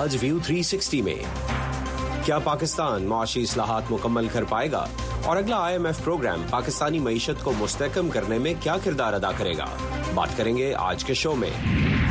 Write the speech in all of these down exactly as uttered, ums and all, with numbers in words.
آج ویو تھری سکسٹی میں کیا پاکستان معاشی اصلاحات مکمل کر پائے گا اور اگلا آئی ایم ایف پروگرام پاکستانی معیشت کو مستحکم کرنے میں کیا کردار ادا کرے گا؟ بات کریں گے آج کے شو میں۔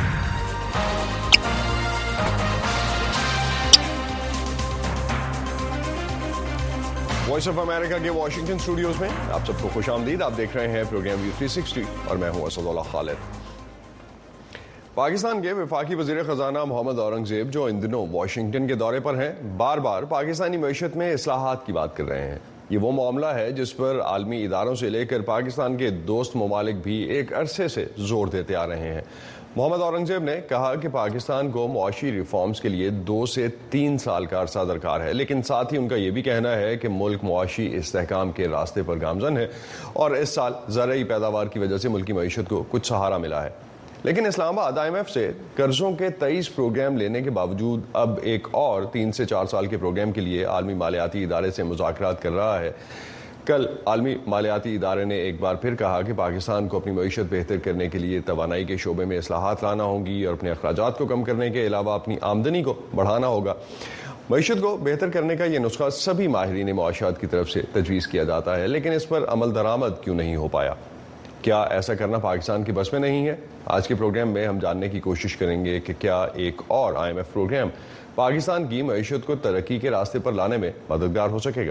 وائس آف امریکہ کے واشنگٹن اسٹوڈیوز میں آپ سب کو خوش آمدید۔ آپ دیکھ رہے ہیں پروگرام ویو تھری سکسٹی اور میں ہوں اسد اللہ خالد۔ پاکستان کے وفاقی وزیر خزانہ محمد اورنگزیب جو ان دنوں واشنگٹن کے دورے پر ہیں، بار بار پاکستانی معیشت میں اصلاحات کی بات کر رہے ہیں۔ یہ وہ معاملہ ہے جس پر عالمی اداروں سے لے کر پاکستان کے دوست ممالک بھی ایک عرصے سے زور دیتے آ رہے ہیں۔ محمد اورنگزیب نے کہا کہ پاکستان کو معاشی ریفارمز کے لیے دو سے تین سال کا عرصہ درکار ہے، لیکن ساتھ ہی ان کا یہ بھی کہنا ہے کہ ملک معاشی استحکام کے راستے پر گامزن ہے اور اس سال زرعی پیداوار کی وجہ سے ملکی معیشت کو کچھ سہارا ملا ہے۔ لیکن اسلام آباد آئی ایم ایف سے قرضوں کے تیئیس پروگرام لینے کے باوجود اب ایک اور تین سے چار سال کے پروگرام کے لیے عالمی مالیاتی ادارے سے مذاکرات کر رہا ہے۔ کل عالمی مالیاتی ادارے نے ایک بار پھر کہا کہ پاکستان کو اپنی معیشت بہتر کرنے کے لیے توانائی کے شعبے میں اصلاحات لانا ہوں گی اور اپنے اخراجات کو کم کرنے کے علاوہ اپنی آمدنی کو بڑھانا ہوگا۔ معیشت کو بہتر کرنے کا یہ نسخہ سبھی ماہرین معاشیات کی طرف سے تجویز کیا جاتا ہے، لیکن اس پر عمل درآمد کیوں نہیں ہو پایا؟ کیا ایسا کرنا پاکستان کی بس میں نہیں ہے؟ آج کے پروگرام میں ہم جاننے کی کوشش کریں گے کہ کیا ایک اور آئی ایم ایف پروگرام پاکستان کی معیشت کو ترقی کے راستے پر لانے میں مددگار ہو سکے گا۔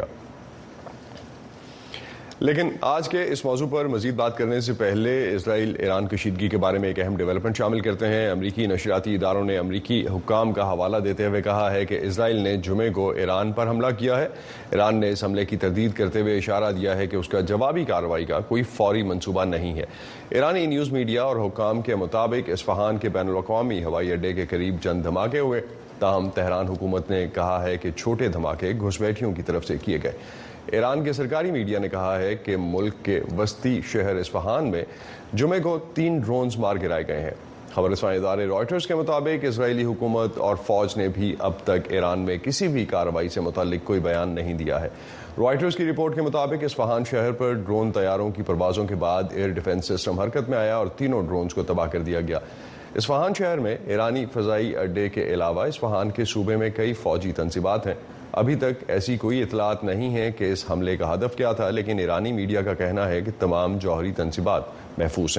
لیکن آج کے اس موضوع پر مزید بات کرنے سے پہلے اسرائیل ایران کشیدگی کے بارے میں ایک اہم ڈیولپمنٹ شامل کرتے ہیں۔ امریکی نشریاتی اداروں نے امریکی حکام کا حوالہ دیتے ہوئے کہا ہے کہ اسرائیل نے جمعے کو ایران پر حملہ کیا ہے۔ ایران نے اس حملے کی تردید کرتے ہوئے اشارہ دیا ہے کہ اس کا جوابی کارروائی کا کوئی فوری منصوبہ نہیں ہے۔ ایرانی نیوز میڈیا اور حکام کے مطابق اصفہان کے بین الاقوامی ہوائی اڈے کے قریب چند دھماکے ہوئے، تاہم تہران حکومت نے کہا ہے کہ چھوٹے دھماکے گھسپیٹھیوں کی طرف سے کیے گئے۔ ایران کے سرکاری میڈیا نے کہا ہے کہ ملک کے وسطی شہر اصفہان میں جمعے کو تین ڈرونز مار گرائے گئے ہیں۔ خبر رساں ادارے رائٹرز کے مطابق اسرائیلی حکومت اور فوج نے بھی اب تک ایران میں کسی بھی کارروائی سے متعلق کوئی بیان نہیں دیا ہے۔ رائٹرز کی رپورٹ کے مطابق اصفہان شہر پر ڈرون طیاروں کی پروازوں کے بعد ایئر ڈیفنس سسٹم حرکت میں آیا اور تینوں ڈرونز کو تباہ کر دیا گیا۔ اصفہان شہر میں ایرانی فضائی اڈے کے علاوہ اصفہان کے صوبے میں کئی فوجی تنصیبات ہیں۔ ابھی تک ایسی کوئی اطلاعات نہیں ہیں کہ اس حملے کا ہدف کیا تھا، لیکن ایرانی میڈیا کا کہنا ہے کہ تمام جوہری تنصیبات محفوظ ہیں۔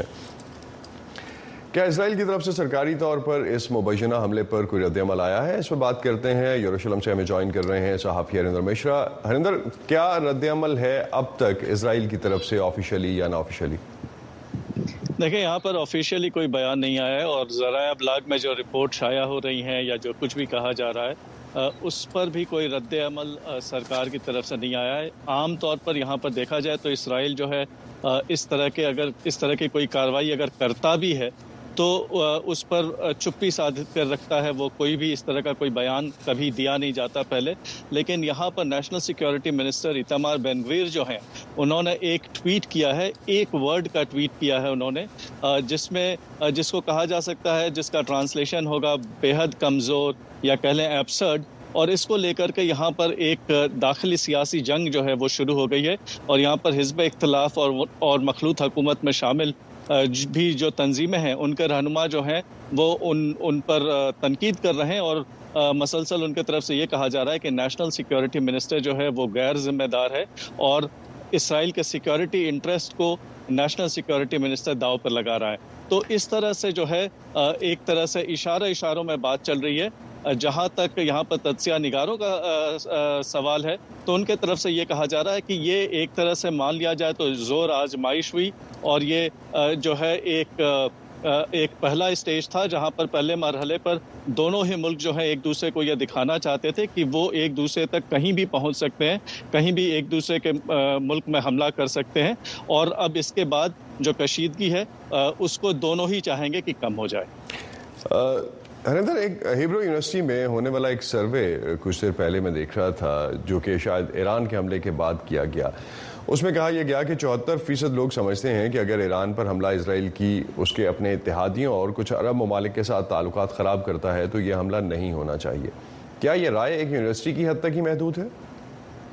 کیا اسرائیل کی طرف سے سرکاری طور پر اس مبینہ حملے پر کوئی رد عمل آیا ہے؟ اس پر بات کرتے ہیں۔ یروشلم سے ہمیں جوائن کر رہے ہیں صحافی ہریندر مشرا۔ ہریندر، کیا رد عمل ہے اب تک اسرائیل کی طرف سے آفیشلی یا نا آفیشلی؟ دیکھیں، یہاں پر آفیشیلی کوئی بیان نہیں آیا ہے اور ذرائع ابلاغ میں جو رپورٹ شائع ہو رہی ہیں یا جو کچھ بھی کہا جا رہا ہے اس پر بھی کوئی رد عمل سرکار کی طرف سے نہیں آیا ہے۔ عام طور پر یہاں پر دیکھا جائے تو اسرائیل جو ہے اس طرح کے اگر اس طرح کی کوئی کارروائی اگر کرتا بھی ہے تو اس پر چپی سادھ کر رکھتا ہے، وہ کوئی بھی اس طرح کا کوئی بیان کبھی دیا نہیں جاتا پہلے۔ لیکن یہاں پر نیشنل سیکیورٹی منسٹر ایتمار بین گویر جو ہیں، انہوں نے ایک ٹویٹ کیا ہے، ایک ورڈ کا ٹویٹ کیا ہے انہوں نے، جس میں جس کو کہا جا سکتا ہے، جس کا ٹرانسلیشن ہوگا بے حد کمزور یا کہہ لیں ایبسرڈ، اور اس کو لے کر کے یہاں پر ایک داخلی سیاسی جنگ جو ہے وہ شروع ہو گئی ہے اور یہاں پر حزب اختلاف اور اور مخلوط حکومت میں شامل بھی جو تنظیمیں ہیں ان کے رہنما جو ہیں وہ ان ان پر تنقید کر رہے ہیں اور مسلسل ان کی طرف سے یہ کہا جا رہا ہے کہ نیشنل سیکیورٹی منسٹر جو ہے وہ غیر ذمہ دار ہے اور اسرائیل کے سیکیورٹی انٹرسٹ کو نیشنل سیکیورٹی منسٹر داؤ پر لگا رہا ہے۔ تو اس طرح سے جو ہے ایک طرح سے اشارہ اشاروں میں بات چل رہی ہے۔ جہاں تک یہاں پر تجزیہ نگاروں کا سوال ہے تو ان کے طرف سے یہ کہا جا رہا ہے کہ یہ ایک طرح سے مان لیا جائے تو زور آزمائش ہوئی اور یہ جو ہے ایک ایک پہلا اسٹیج تھا جہاں پر پہلے مرحلے پر دونوں ہی ملک جو ہے ایک دوسرے کو یہ دکھانا چاہتے تھے کہ وہ ایک دوسرے تک کہیں بھی پہنچ سکتے ہیں، کہیں بھی ایک دوسرے کے ملک میں حملہ کر سکتے ہیں، اور اب اس کے بعد جو کشیدگی ہے اس کو دونوں ہی چاہیں گے کہ کم ہو جائے۔ ہریندر، ایک ہیبرو یونیورسٹی میں ہونے والا ایک سروے کچھ دیر پہلے میں دیکھ رہا تھا جو کہ شاید ایران کے حملے کے بعد کیا گیا۔ اس میں کہا یہ گیا کہ چوہتر فیصد لوگ سمجھتے ہیں کہ اگر ایران پر حملہ اسرائیل کی اس کے اپنے اتحادیوں اور کچھ عرب ممالک کے ساتھ تعلقات خراب کرتا ہے تو یہ حملہ نہیں ہونا چاہیے۔ کیا یہ رائے ایک یونیورسٹی کی حد تک ہی محدود ہے؟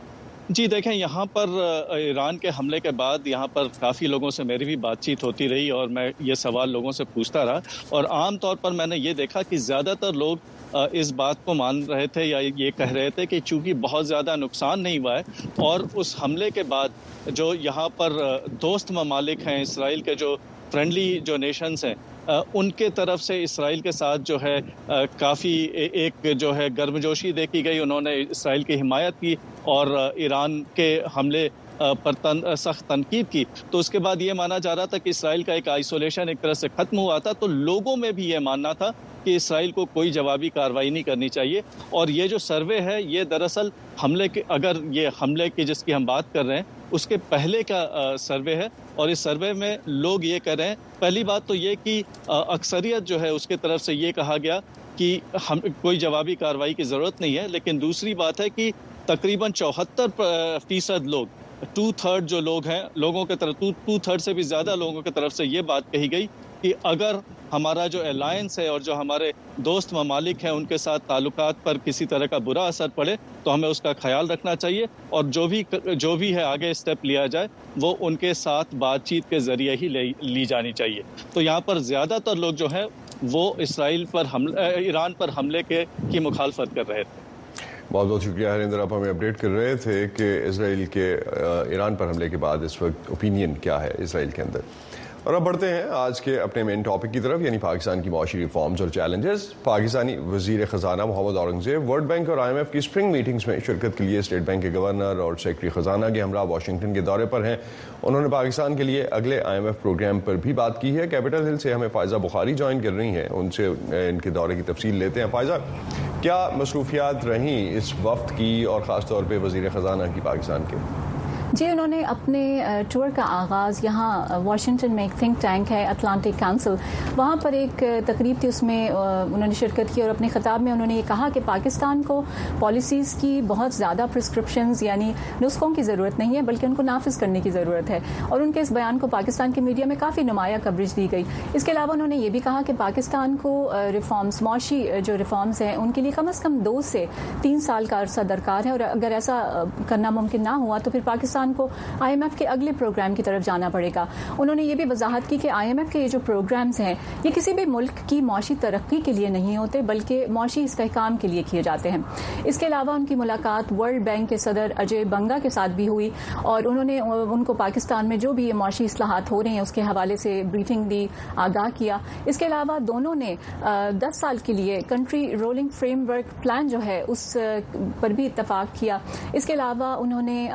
جی دیکھیں، یہاں پر ایران کے حملے کے بعد یہاں پر کافی لوگوں سے میری بھی بات چیت ہوتی رہی اور میں یہ سوال لوگوں سے پوچھتا رہا، اور عام طور پر میں نے یہ دیکھا کہ زیادہ تر لوگ اس بات کو مان رہے تھے یا یہ کہہ رہے تھے کہ چونکہ بہت زیادہ نقصان نہیں ہوا ہے اور اس حملے کے بعد جو یہاں پر دوست ممالک ہیں اسرائیل کے، جو فرینڈلی جو نیشنز ہیں، ان کے طرف سے اسرائیل کے ساتھ جو ہے کافی ایک جو ہے گرمجوشی دیکھی گئی. انہوں نے اسرائیل کی حمایت کی اور ایران کے حملے پر تن سخت تنقید کی. تو اس کے بعد یہ مانا جا رہا تھا کہ اسرائیل کا ایک آئسولیشن ایک طرح سے ختم ہوا تھا. تو لوگوں میں بھی یہ ماننا تھا کہ اسرائیل کو کوئی جوابی کارروائی نہیں کرنی چاہیے. اور یہ جو سروے ہے یہ دراصل حملے کے، اگر یہ حملے کی جس کی ہم بات کر رہے ہیں اس کے پہلے کا سروے ہے، اور اس سروے میں لوگ یہ کہہ رہے ہیں، پہلی بات تو یہ کہ اکثریت جو ہے اس کے طرف سے یہ کہا گیا کہ ہم کوئی جوابی کارروائی کی ضرورت نہیں ہے. لیکن دوسری بات ہے کہ تقریباً چوہتر فیصد لوگ، ٹو تھرڈ جو لوگ ہیں، لوگوں کے طرف ٹو تھرڈ سے بھی زیادہ لوگوں کی طرف سے یہ بات کہی گئی کہ اگر ہمارا جو الائنس ہے اور جو ہمارے دوست ممالک ہیں ان کے ساتھ تعلقات پر کسی طرح کا برا اثر پڑے تو ہمیں اس کا خیال رکھنا چاہیے، اور جو بھی جو بھی ہے آگے اسٹیپ لیا جائے وہ ان کے ساتھ بات چیت کے ذریعے ہی لی جانی چاہیے. تو یہاں پر زیادہ تر لوگ جو ہیں وہ اسرائیل پر حملے، ایران پر حملے کے کی مخالفت کر رہے تھے. بہت بہت شکریہ ہریندر، آپ ہمیں اپڈیٹ کر رہے تھے کہ اسرائیل کے ایران پر حملے کے بعد اس وقت اوپینین کیا ہے اسرائیل کے اندر. اور اب بڑھتے ہیں آج کے اپنے مین ٹاپک کی طرف، یعنی پاکستان کی معاشی ریفارمز اور چیلنجز. پاکستانی وزیر خزانہ محمد اورنگزیب ورلڈ بینک اور آئی ایم ایف کی اسپرنگ میٹنگز میں شرکت کے لیے اسٹیٹ بینک کے گورنر اور سیکرٹری خزانہ کے ہمراہ واشنگٹن کے دورے پر ہیں. انہوں نے پاکستان کے لیے اگلے آئی ایم ایف پروگرام پر بھی بات کی ہے. کیپٹل ہل سے ہمیں فائزہ بخاری جوائن کر رہی ہیں، ان سے ان کے دورے کی تفصیل لیتے ہیں. فائزہ، کیا مصروفیات رہیں اس وفد کی اور خاص طور پہ وزیر خزانہ کی پاکستان کے؟ جی، انہوں نے اپنے ٹور کا آغاز یہاں واشنگٹن میں ایک تھنک ٹینک ہے اٹلانٹک کونسل، وہاں پر ایک تقریب تھی، اس میں انہوں نے شرکت کی اور اپنے خطاب میں انہوں نے یہ کہا کہ پاکستان کو پالیسیز کی بہت زیادہ پرسکرپشنز یعنی نسخوں کی ضرورت نہیں ہے بلکہ ان کو نافذ کرنے کی ضرورت ہے. اور ان کے اس بیان کو پاکستان کے میڈیا میں کافی نمایاں کوریج دی گئی. اس کے علاوہ انہوں نے یہ بھی کہا کہ پاکستان کو ریفارمز، معاشی جو ریفارمز ہیں ان کے لیے کم از کم دو سے تین سال کا عرصہ درکار ہے، اور اگر ایسا کرنا ممکن نہ ہوا تو پھر پاکستان کو آئی ایم ایف کے اگلے پروگرام کی طرف جانا پڑے گا. انہوں نے یہ بھی وضاحت کی کہ آئی ایم ایف کے یہ جو پروگرامز ہیں یہ کسی بھی ملک کی معاشی ترقی کے لیے نہیں ہوتے بلکہ معاشی استحکام کے لیے کیے جاتے ہیں. اس کے علاوہ ان کی ملاقات ورلڈ بینک کے صدر اجے بنگا کے ساتھ بھی ہوئی اور انہوں نے ان کو پاکستان میں جو بھی یہ معاشی اصلاحات ہو رہے ہیں اس کے حوالے سے بریفنگ دی، آگاہ کیا. اس کے علاوہ دونوں نے دس سال کے لیے کنٹری رولنگ فریم ورک پلان جو ہے اس پر بھی اتفاق کیا. اس کے علاوہ انہوں نے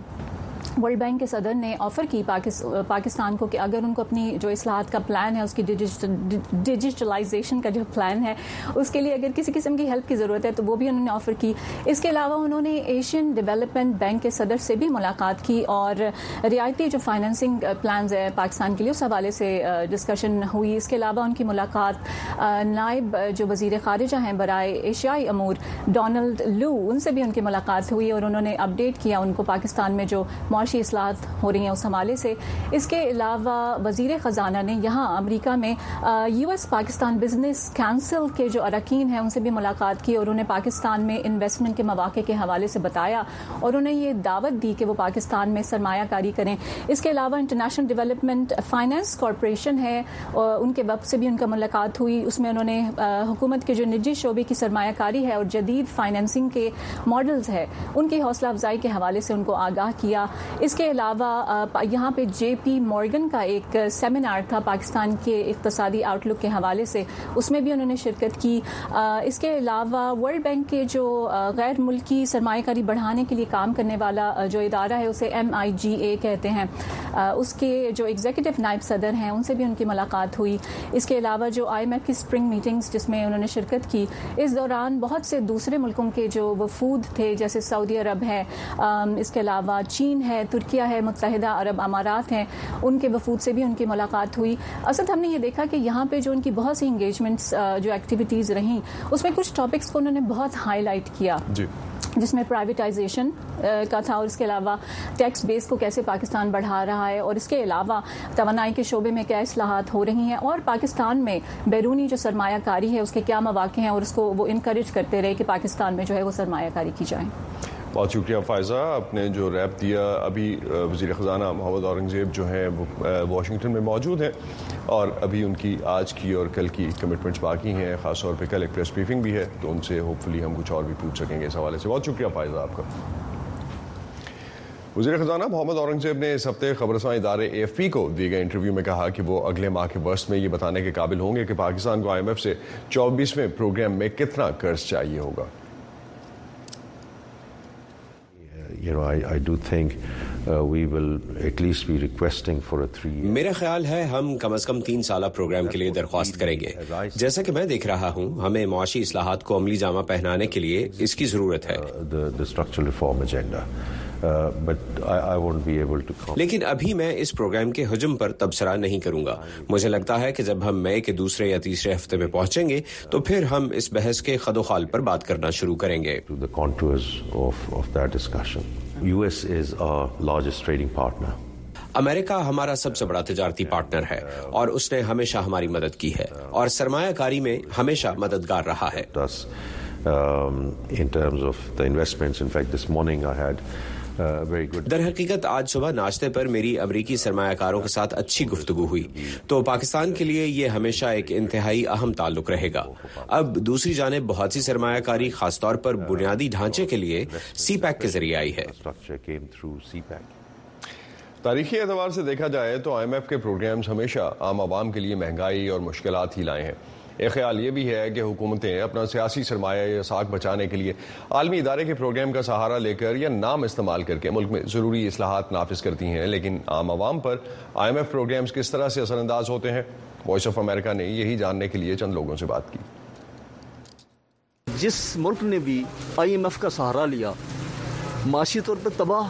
ورلڈ بینک کے صدر نے آفر کی پاکستان کو کہ اگر ان کو اپنی جو اصلاحات کا پلان ہے اس کی ڈیجیٹلائزیشن کا جو پلان ہے اس کے لیے اگر کسی قسم کی ہیلپ کی ضرورت ہے تو وہ بھی انہوں نے آفر کی. اس کے علاوہ انہوں نے ایشین ڈیولپمنٹ بینک کے صدر سے بھی ملاقات کی اور رعایتی جو فائنینسنگ پلانز ہے پاکستان کے لیے اس حوالے سے ڈسکشن ہوئی. اس کے علاوہ ان کی ملاقات نائب جو وزیر خارجہ ہیں برائے ایشیائی امور ڈونلڈ لو، ان سے بھی ان کی ملاقات ہوئی اور انہوں نے اپڈیٹ کیا ان کو پاکستان میں جو معاشی اصلاحات ہو رہی ہیں اس حوالے سے. اس کے علاوہ وزیر خزانہ نے یہاں امریکہ میں یو ایس پاکستان بزنس کونسل کے جو اراکین ہیں ان سے بھی ملاقات کی اور انہیں پاکستان میں انویسٹمنٹ کے مواقع کے حوالے سے بتایا اور انہیں یہ دعوت دی کہ وہ پاکستان میں سرمایہ کاری کریں. اس کے علاوہ انٹرنیشنل ڈیولپمنٹ فائنانس کارپوریشن ہے، ان کے وفد سے بھی ان کا ملاقات ہوئی. اس میں انہوں نے حکومت کے جو نجی شعبے کی سرمایہ کاری ہے اور جدید فائنینسنگ کے ماڈلز ہے ان کی حوصلہ افزائی کے حوالے سے ان کو آگاہ کیا. اس کے علاوہ یہاں پہ جے پی مورگن کا ایک سیمینار تھا پاکستان کے اقتصادی آؤٹ لک کے حوالے سے، اس میں بھی انہوں نے شرکت کی. اس کے علاوہ ورلڈ بینک کے جو غیر ملکی سرمایہ کاری بڑھانے کے لیے کام کرنے والا جو ادارہ ہے اسے ایم آئی جی اے کہتے ہیں، اس کے جو ایگزیکٹو نائب صدر ہیں ان سے بھی ان کی ملاقات ہوئی. اس کے علاوہ جو آئی ایم ایف کی اسپرنگ میٹنگز جس میں انہوں نے شرکت کی، اس دوران بہت سے دوسرے ملکوں کے جو وفود تھے جیسے سعودی عرب ہے، اس کے علاوہ چین ہے، ترکیہ ہے، متحدہ عرب امارات ہیں، ان کے وفود سے بھی ان کی ملاقات ہوئی. اصل ہم نے یہ دیکھا کہ یہاں پہ جو ان کی بہت سی انگیجمنٹس جو ایکٹیویٹیز رہیں اس میں کچھ ٹاپکس کو انہوں نے بہت ہائی لائٹ کیا جی. جس میں پرائیویٹائزیشن کا تھا اور اس کے علاوہ ٹیکس بیس کو کیسے پاکستان بڑھا رہا ہے اور اس کے علاوہ توانائی کے شعبے میں کیا اصلاحات ہو رہی ہیں اور پاکستان میں بیرونی جو سرمایہ کاری ہے اس کے کیا مواقع ہیں اور اس کو وہ انکریج کرتے رہے کہ پاکستان میں جو ہے وہ سرمایہ کاری کی جائے. بہت شکریہ فائزہ. آپ نے جو ریپ دیا. ابھی وزیر خزانہ محمد اورنگزیب جو ہیں وہ واشنگٹن میں موجود ہیں اور ابھی ان کی آج کی اور کل کی کمٹمنٹس باقی ہیں. خاص طور پہ کل ایک پریس بریفنگ بھی ہے تو ان سے ہوپ فلی ہم کچھ اور بھی پوچھ سکیں گے اس حوالے سے. بہت شکریہ فائزہ آپ کا. وزیر خزانہ محمد اورنگزیب نے اس ہفتے خبررساں ادارے اے ایف پی کو دیے گئے انٹرویو میں کہا کہ وہ اگلے ماہ کے وسط میں یہ بتانے کے قابل ہوں گے کہ پاکستان کو آئی ایم ایف سے چوبیسویں پروگرام میں کتنا قرض چاہیے ہوگا. You know, I, I do think uh, we will at least be requesting for a three year. میرا خیال ہے ہم کم از کم تین سالہ پروگرام کے لیے درخواست کریں گے. جیسا کہ میں دیکھ رہا ہوں ہمیں معاشی اصلاحات کو عملی جامہ پہنانے کے لیے اس کی ضرورت ہے. The, the structural reform agenda. Uh, but I, I won't be able to comment. لیکن ابھی میں اس پروگرام کے حجم پر تبصرہ نہیں کروں گا. مجھے لگتا ہے کہ جب ہم مئی کے دوسرے یا تیسرے ہفتے میں پہنچیں گے تو پھر ہم اس بحث کے خد و خال پر بات کرنا شروع کریں گے. To the contours of, of that discussion. U S is our largest trading partner. امریکہ ہمارا سب سے بڑا تجارتی پارٹنر ہے اور اس نے ہمیشہ ہماری مدد کی ہے اور سرمایہ کاری میں ہمیشہ مددگار رہا ہے. Um, in terms of the investments, in fact, this morning I had در حقیقت آج صبح ناشتے پر میری امریکی سرمایہ کاروں کے ساتھ اچھی گفتگو ہوئی تو پاکستان کے لیے یہ ہمیشہ ایک انتہائی اہم تعلق رہے گا. اب دوسری جانب بہت سی سرمایہ کاری خاص طور پر بنیادی ڈھانچے کے لیے سی پیک کے ذریعے آئی ہے. تاریخی اعتبار سے دیکھا جائے تو آئی ایم ایف کے پروگرامز ہمیشہ عام عوام کے لیے مہنگائی اور مشکلات ہی لائے ہیں. ایک خیال یہ بھی ہے کہ حکومتیں اپنا سیاسی سرمایہ یا ساکھ بچانے کے لیے عالمی ادارے کے پروگرام کا سہارا لے کر یا نام استعمال کر کے ملک میں ضروری اصلاحات نافذ کرتی ہیں. لیکن عام عوام پر آئی ایم ایف پروگرامز کس طرح سے اثر انداز ہوتے ہیں؟ وائس آف امریکہ نے یہی جاننے کے لیے چند لوگوں سے بات کی. جس ملک نے بھی آئی ایم ایف کا سہارا لیا معاشی طور پر تباہ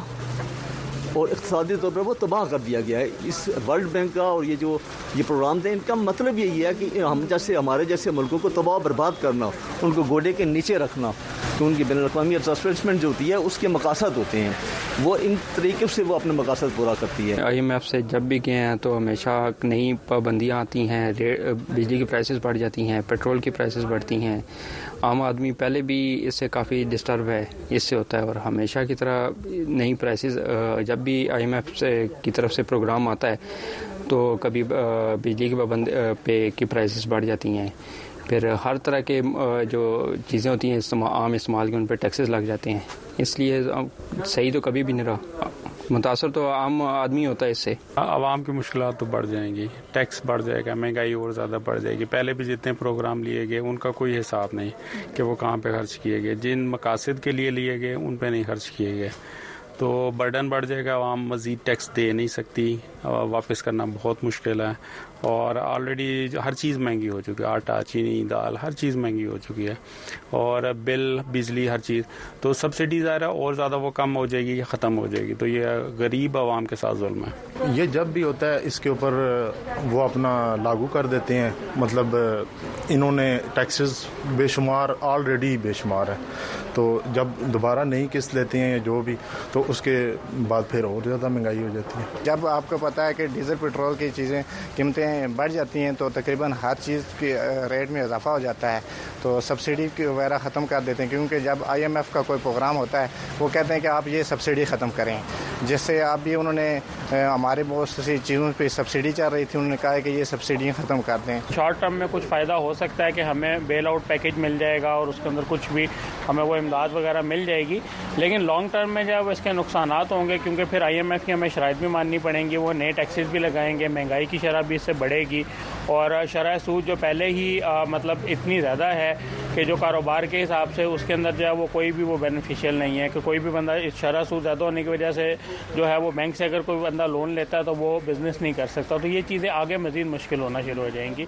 اور اقتصادی طور پر وہ تباہ کر دیا گیا ہے. اس ورلڈ بینک کا اور یہ جو یہ پروگرام تھے ان کا مطلب یہی ہے کہ ہم جیسے ہمارے جیسے ملکوں کو تباہ برباد کرنا, ان کو گوڈے کے نیچے رکھنا, تو ان کی بین الاقوامی ایڈجسٹمنٹ جو ہوتی ہے اس کے مقاصد ہوتے ہیں, وہ ان طریقے سے وہ اپنے مقاصد پورا کرتی ہے. آئی ایم ایف سے جب بھی گئے ہیں تو ہمیشہ نئی پابندیاں آتی ہیں, بجلی کی پرائسز بڑھ جاتی ہیں, پیٹرول کی پرائسز بڑھتی ہیں. عام آدمی پہلے بھی اس سے کافی ڈسٹرب ہے, اس سے ہوتا ہے. اور ہمیشہ کی طرح نئی پرائسز جب بھی آئی ایم ایف سے کی طرف سے پروگرام آتا ہے تو کبھی بجلی کی پابند پہ کی پرائسز بڑھ جاتی ہیں, پھر ہر طرح کے جو چیزیں ہوتی ہیں عام استعمال کے ان پہ ٹیکسز لگ جاتے ہیں. اس لیے صحیح تو کبھی بھی نہیں رہا, متاثر تو عام آدمی ہوتا ہے اس سے. عوام کی مشکلات تو بڑھ جائیں گی, ٹیکس بڑھ جائے گا, مہنگائی اور زیادہ بڑھ جائے گی. پہلے بھی جتنے پروگرام لیے گئے ان کا کوئی حساب نہیں کہ وہ کہاں پہ خرچ کیے گئے, جن مقاصد کے لیے لیے گئے ان پہ نہیں خرچ کیے گئے, تو برڈن بڑھ جائے گا. عوام مزید ٹیکس دے نہیں سکتی, واپس کرنا بہت مشکل ہے. اور آلریڈی ہر چیز مہنگی ہو چکی ہے, آٹا, چینی, دال, ہر چیز مہنگی ہو چکی ہے, اور بل, بجلی, ہر چیز. تو سبسڈی ظاہر ہے اور زیادہ وہ کم ہو جائے گی یا ختم ہو جائے گی, تو یہ غریب عوام کے ساتھ ظلم ہے. یہ جب بھی ہوتا ہے اس کے اوپر وہ اپنا لاگو کر دیتے ہیں, مطلب انہوں نے ٹیکسز بے شمار آلریڈی بے شمار ہے, تو جب دوبارہ نئی قسط لیتے ہیں جو بھی, تو اس کے بعد پھر اور زیادہ مہنگائی ہو جاتی ہے. جب آپ کو پتہ ہے کہ ڈیزل پیٹرول کی چیزیں قیمتیں بڑھ جاتی ہیں تو تقریباً ہر چیز کے ریٹ میں اضافہ ہو جاتا ہے, تو سبسڈی وغیرہ ختم کر دیتے ہیں. کیونکہ جب آئی ایم ایف کا کوئی پروگرام ہوتا ہے وہ کہتے ہیں کہ آپ یہ سبسڈی ختم کریں, جس سے آپ بھی انہوں نے ہمارے بہت سی چیزوں پہ سبسڈی چل رہی تھی, انہوں نے کہا ہے کہ یہ سبسڈیاں ختم کر دیں. شارٹ ٹرم میں کچھ فائدہ ہو سکتا ہے کہ ہمیں بیل آؤٹ پیکیج مل جائے گا اور اس کے اندر کچھ بھی ہمیں وہ امداد وغیرہ مل جائے گی, لیکن لانگ ٹرم میں جب اس کے نقصانات ہوں گے, کیونکہ پھر آئی ایم ایف کی ہمیں شرائط بھی ماننی پڑیں گی, وہ نئے ٹیکسز بھی لگائیں گے, مہنگائی کی شرح بھی اس سے بڑھے گی, اور شرح سود جو پہلے ہی آ, مطلب اتنی زیادہ ہے کہ جو کاروبار کے حساب سے اس کے اندر جو ہے وہ کوئی بھی وہ بینیفیشیل نہیں ہے, کہ کوئی بھی بندہ اس شرح سود زیادہ ہونے کی وجہ سے جو ہے وہ بینک سے اگر کوئی بندہ لون لیتا ہے تو وہ بزنس نہیں کر سکتا, تو یہ چیزیں آگے مزید مشکل ہونا شروع ہو جائیں گی.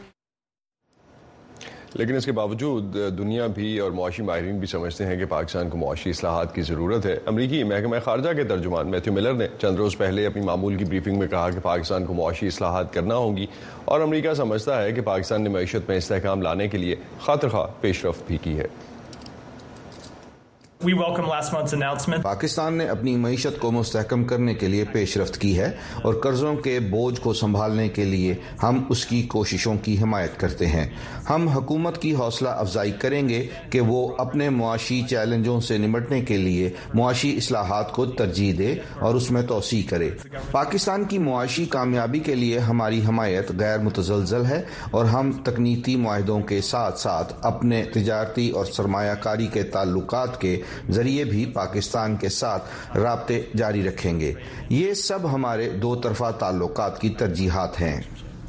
لیکن اس کے باوجود دنیا بھی اور معاشی ماہرین بھی سمجھتے ہیں کہ پاکستان کو معاشی اصلاحات کی ضرورت ہے. امریکی محکمہ خارجہ کے ترجمان میتھیو ملر نے چند روز پہلے اپنی معمول کی بریفنگ میں کہا کہ پاکستان کو معاشی اصلاحات کرنا ہوں گی, اور امریکہ سمجھتا ہے کہ پاکستان نے معیشت میں استحکام لانے کے لیے خاطر خواہ پیش رفت بھی کی ہے. We welcome last month's announcement. پاکستان نے اپنی معیشت کو مستحکم کرنے کے لیے پیش رفت کی ہے اور قرضوں کے بوجھ کو سنبھالنے کے لیے ہم اس کی کوششوں کی حمایت کرتے ہیں. ہم حکومت کی حوصلہ افزائی کریں گے کہ وہ اپنے معاشی چیلنجوں سے نمٹنے کے لیے معاشی اصلاحات کو ترجیح دے اور اس میں توسیع کرے. پاکستان کی معاشی کامیابی کے لیے ہماری حمایت غیر متزلزل ہے اور ہم تکنیکی معاہدوں کے ساتھ ساتھ اپنے تجارتی اور سرمایہ کاری کے تعلقات کے ذریعے بھی پاکستان کے ساتھ رابطے جاری رکھیں گے. یہ سب ہمارے دو طرفہ تعلقات کی ترجیحات ہیں.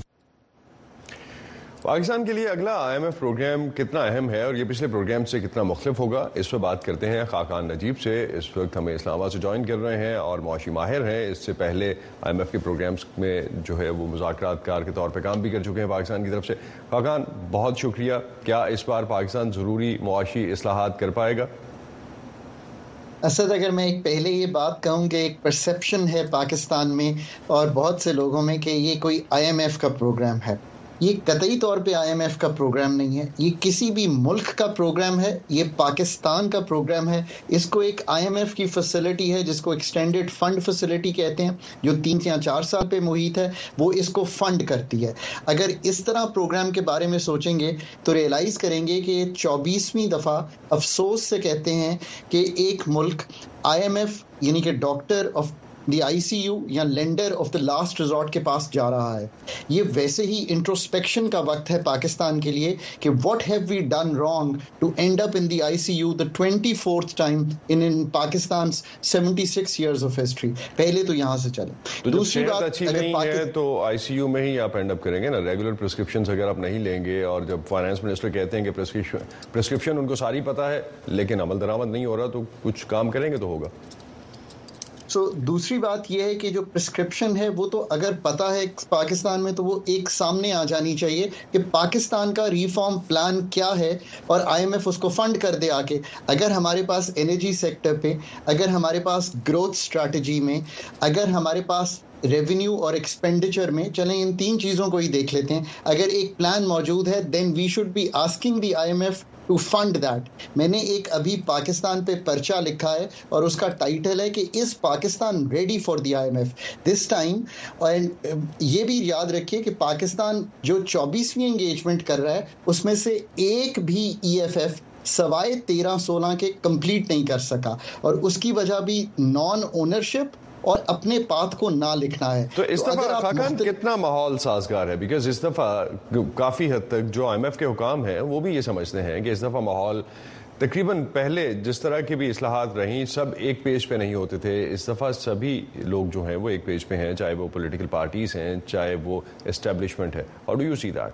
پاکستان کے لیے اگلا آئی ایم ایف پروگرام کتنا اہم ہے اور یہ پچھلے پروگرام سے کتنا مختلف ہوگا، اس پہ بات کرتے ہیں خاقان نجیب سے. اس وقت ہمیں اسلام آباد سے جوائن کر رہے ہیں اور معاشی ماہر ہیں. اس سے پہلے آئی ایم ایف کے پروگرامز میں جو ہے وہ مذاکرات کار کے طور پہ کام بھی کر چکے ہیں پاکستان کی طرف سے. خاقان، بہت شکریہ. کیا اس بار پاکستان ضروری معاشی اصلاحات کر پائے گا؟ اسد، اگر میں ایک پہلے یہ بات کہوں کہ ایک پرسیپشن ہے پاکستان میں اور بہت سے لوگوں میں کہ یہ کوئی آئی ایم ایف کا پروگرام ہے. یہ قطعی طور پہ آئی ایم ایف کا پروگرام نہیں ہے، یہ کسی بھی ملک کا پروگرام ہے، یہ پاکستان کا پروگرام ہے. اس کو ایک آئی ایم ایف کی فیسلٹی ہے جس کو ایکسٹینڈڈ فنڈ فیسلٹی کہتے ہیں، جو تین یا چار سال پہ محیط ہے، وہ اس کو فنڈ کرتی ہے. اگر اس طرح پروگرام کے بارے میں سوچیں گے تو ریئلائز کریں گے کہ چوبیسویں دفعہ افسوس سے کہتے ہیں کہ ایک ملک آئی ایم ایف یعنی کہ ڈاکٹر آف دی آئی سی یو یا لینڈر آف دا لاسٹ ریزورٹ کے پاس جا رہا ہے. یہ ویسے ہی انٹروسپیکشن کا وقت ہے پاکستان کے لیے کہ واٹ ہیو وی ڈن رانگ ٹو اینڈ اپ ان دی آئی سی یو دا ٹوینٹی فورتھ ٹائم ان پاکستان سیونٹی سکس ایئرز آف ہسٹری. پہلے تو یہاں سے چلیں. دوسری بات اچھی نہیں ہے تو آئی سی یو میں ہی آپ اینڈ اپ کریں گے نا. ریگولر پرسکرپشنز اگر آپ نہیں لیں گے اور جب فائنانس منسٹر کہتے ہیں کہ پرسکرپشن ان کو ساری پتہ ہے لیکن عمل درآمد نہیں ہو رہا تو کچھ کام کریں گے تو ہوگا. سو so, دوسری بات یہ ہے کہ جو پرسکرپشن ہے وہ تو اگر پتہ ہے پاکستان میں تو وہ ایک سامنے آ جانی چاہیے کہ پاکستان کا ریفارم پلان کیا ہے اور آئی ایم ایف اس کو فنڈ کر دے. آ کے اگر ہمارے پاس انرجی سیکٹر پہ، اگر ہمارے پاس گروتھ اسٹریٹجی میں، اگر ہمارے پاس ریونیو اور ایکسپینڈیچر میں، چلیں ان تین چیزوں کو ہی دیکھ لیتے ہیں، اگر ایک پلان موجود ہے دین وی شوڈ بی آسکنگ دی آئی ایم ایف ٹو فنڈ دیٹ. میں نے ایک ابھی پاکستان پہ پرچہ لکھا ہے اور اس کا ٹائٹل ہے کہ از پاکستان ریڈی فار دی آئی ایم ایف دس ٹائم. اینڈ یہ بھی یاد رکھیے کہ پاکستان جو چوبیسویں انگیجمنٹ کر رہا ہے اس میں سے ایک بھی ای ایف ایف سوائے تیرہ سولہ کے کمپلیٹ نہیں کر سکا اور اس کی وجہ بھی نان اونرشپ اور اپنے پاتھ کو نہ لکھنا ہے. تو اس دفعہ خاقان کتنا ماحول سازگار ہے؟ بیکاز اس دفعہ کافی حد تک جو آئی ایم ایف کے حکام ہیں وہ بھی یہ سمجھتے ہیں کہ اس دفعہ ماحول تقریباً پہلے جس طرح کی بھی اصلاحات رہیں سب ایک پیج پہ نہیں ہوتے تھے. اس دفعہ سبھی لوگ جو ہیں وہ ایک پیج پہ ہیں، چاہے وہ پولیٹیکل پارٹیز ہیں چاہے وہ اسٹیبلشمنٹ ہے. ہاؤ ڈو یو سی دیٹ؟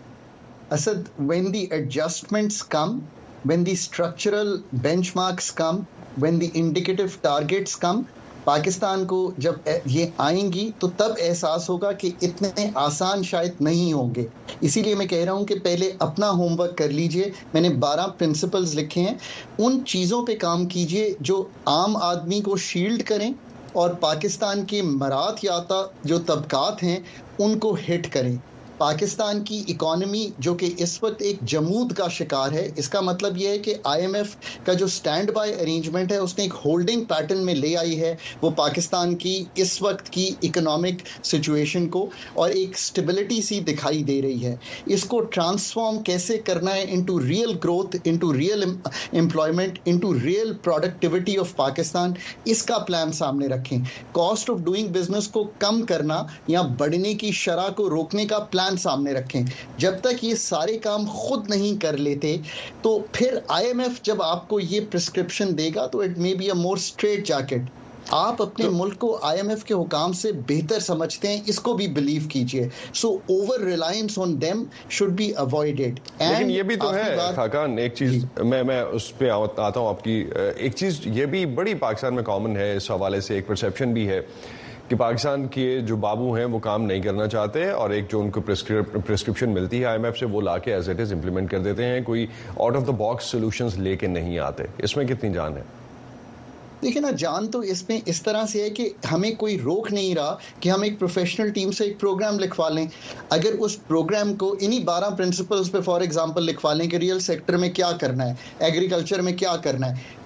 اسد، when the adjustments come, when the structural benchmarks come, when the indicative targets come, پاکستان کو جب یہ آئیں گی تو تب احساس ہوگا کہ اتنے آسان شاید نہیں ہوں گے. اسی لیے میں کہہ رہا ہوں کہ پہلے اپنا ہوم ورک کر لیجئے. میں نے بارہ پرنسپلز لکھے ہیں، ان چیزوں پہ کام کیجئے جو عام آدمی کو شیلڈ کریں اور پاکستان کے مراد یافتہ جو طبقات ہیں ان کو ہٹ کریں. پاکستان کی اکانومی جو کہ اس وقت ایک جمود کا شکار ہے، اس کا مطلب یہ ہے کہ آئی ایم ایف کا جو سٹینڈ بائی ارینجمنٹ ہے اس نے ایک ہولڈنگ پیٹرن میں لے آئی ہے وہ پاکستان کی اس وقت کی اکنامک سچویشن کو اور ایک سٹیبلٹی سی دکھائی دے رہی ہے. اس کو ٹرانسفارم کیسے کرنا ہے انٹو ریئل گروتھ، انٹو ریئل امپلائمنٹ، انٹو ریئل پروڈکٹیوٹی آف پاکستان، اس کا پلان سامنے رکھیں. کاسٹ آف ڈوئنگ بزنس کو کم کرنا یا بڑھنے کی شرح کو روکنے کا پلان سامنے رکھیں. جب تک یہ سارے کام خود نہیں کر لیتے تو پھر آئی ایم ایف جب آپ کو یہ پرسکرپشن دے گا تو اٹ مے بی اے مور اسٹریٹ جیکٹ. آپ اپنے ملک کو آئی ایم ایف کے حکام سے بہتر سمجھتے ہیں، اس کو بھی بلیو کیجئے. سو اوور ریلائنس آن دیم شوڈ بی اوائڈڈ. لیکن یہ بھی تو ہے خاقان، ایک چیز میں میں اس پہ آتا ہوں آپ کی. ایک چیز یہ بھی بڑی پاکستان میں کامن ہے، اس حوالے سے ایک پرسیپشن بھی ہے کہ پاکستان کے جو بابو ہیں وہ کام نہیں کرنا چاہتے اور ایک جو ان کو پرسکرپشن ملتی ہے آئی ایم ایف سے وہ لا کے ایز اٹ از امپلیمنٹ کر دیتے ہیں. کوئی آؤٹ آف دا باکس سولوشنز لے کے نہیں آتے. اس میں کتنی جان ہے؟ دیکھیں نا، جان تو اس میں اس طرح سے ہے کہ ہمیں کوئی روک نہیں رہا کہ ہم ایک پروفیشنل ٹیم سے ایک پروگرام لکھوا لیں. اگر اس پروگرام کو انہی بارہ پرنسپلز پہ فار ایگزامپل لکھوا لیں کہ ریئل سیکٹر میں کیا کرنا ہے، ایگریکلچر میں کیا کرنا ہے،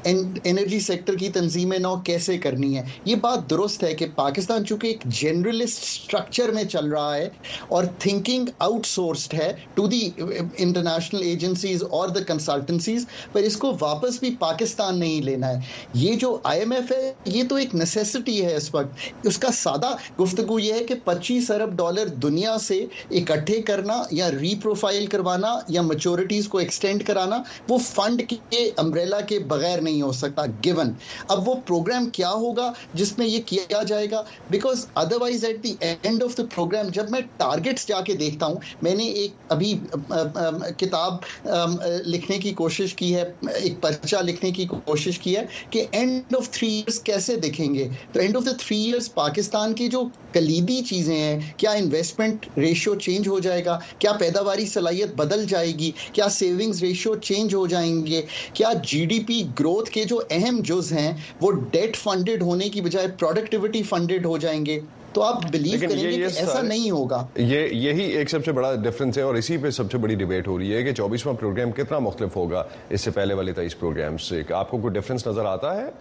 energy sector की तंजीम नौ कैसे करनी है। ये बात दुरुस्त है कि पाकिस्तान चूंकि एक जनरलिस्ट स्ट्रक्चर में चल रहा है और थिंकिंग आउटसोर्स्ड है टू दी इंटरनेशनल एजेंसीज और द कंसल्टेंसीज, पर इसको वापस भी पाकिस्तान नहीं लेना है। ये जो आईएमएफ है ये तो एक नेसेसिटी है इस वक्त। उसका सादा गुफ्तगू ये है कि पच्चीस अरब डॉलर दुनिया से इकट्ठे करना या रीप्रोफाइल करवाना या मैच्योरिटीज को एक्सटेंड कराना वो फंड के अम्ब्रेला के बगैर नहीं हो सकता गिवन। अब वो प्रोग्राम क्या होगा जिसमें ये किया जाएगा, because otherwise at the end of the programme जब मैं टारगेट्स जाके देखता हूं, मैंने एक अभी आ, आ, किताब आ, लिखने की कोशिश की है, एक पर्चा लिखने की कोशिश की है कि एंड ऑफ थ्री इयर्स कैसे दिखेंगे। तो end of the three years Pakistan की जो कलीदी चीजें हैं, क्या इन्वेस्टमेंट रेशियो चेंज हो जाएगा, क्या पैदावारी सलाहियत बदल जाएगी, क्या सेविंग्स रेशियो चेंज हो जाएंगे, क्या जीडीपी ग्रोथ के जो अहम जुज हैं वो डेट फंडेड होने की बजाय प्रोडक्टिविटी फंडेड हो जाएंगे। तो आप बिलीव करेंगे कि ऐसा नहीं होगा। ये यही एक सबसे बड़ा डिफरेंस है और इसी पे सबसे बड़ी डिबेट हो रही है कि चौबीसवां प्रोग्राम कितना मुख्तलिफ होगा इससे पहले वाले तेईस प्रोग्राम से। आपको कोई डिफरेंस नजर आता है?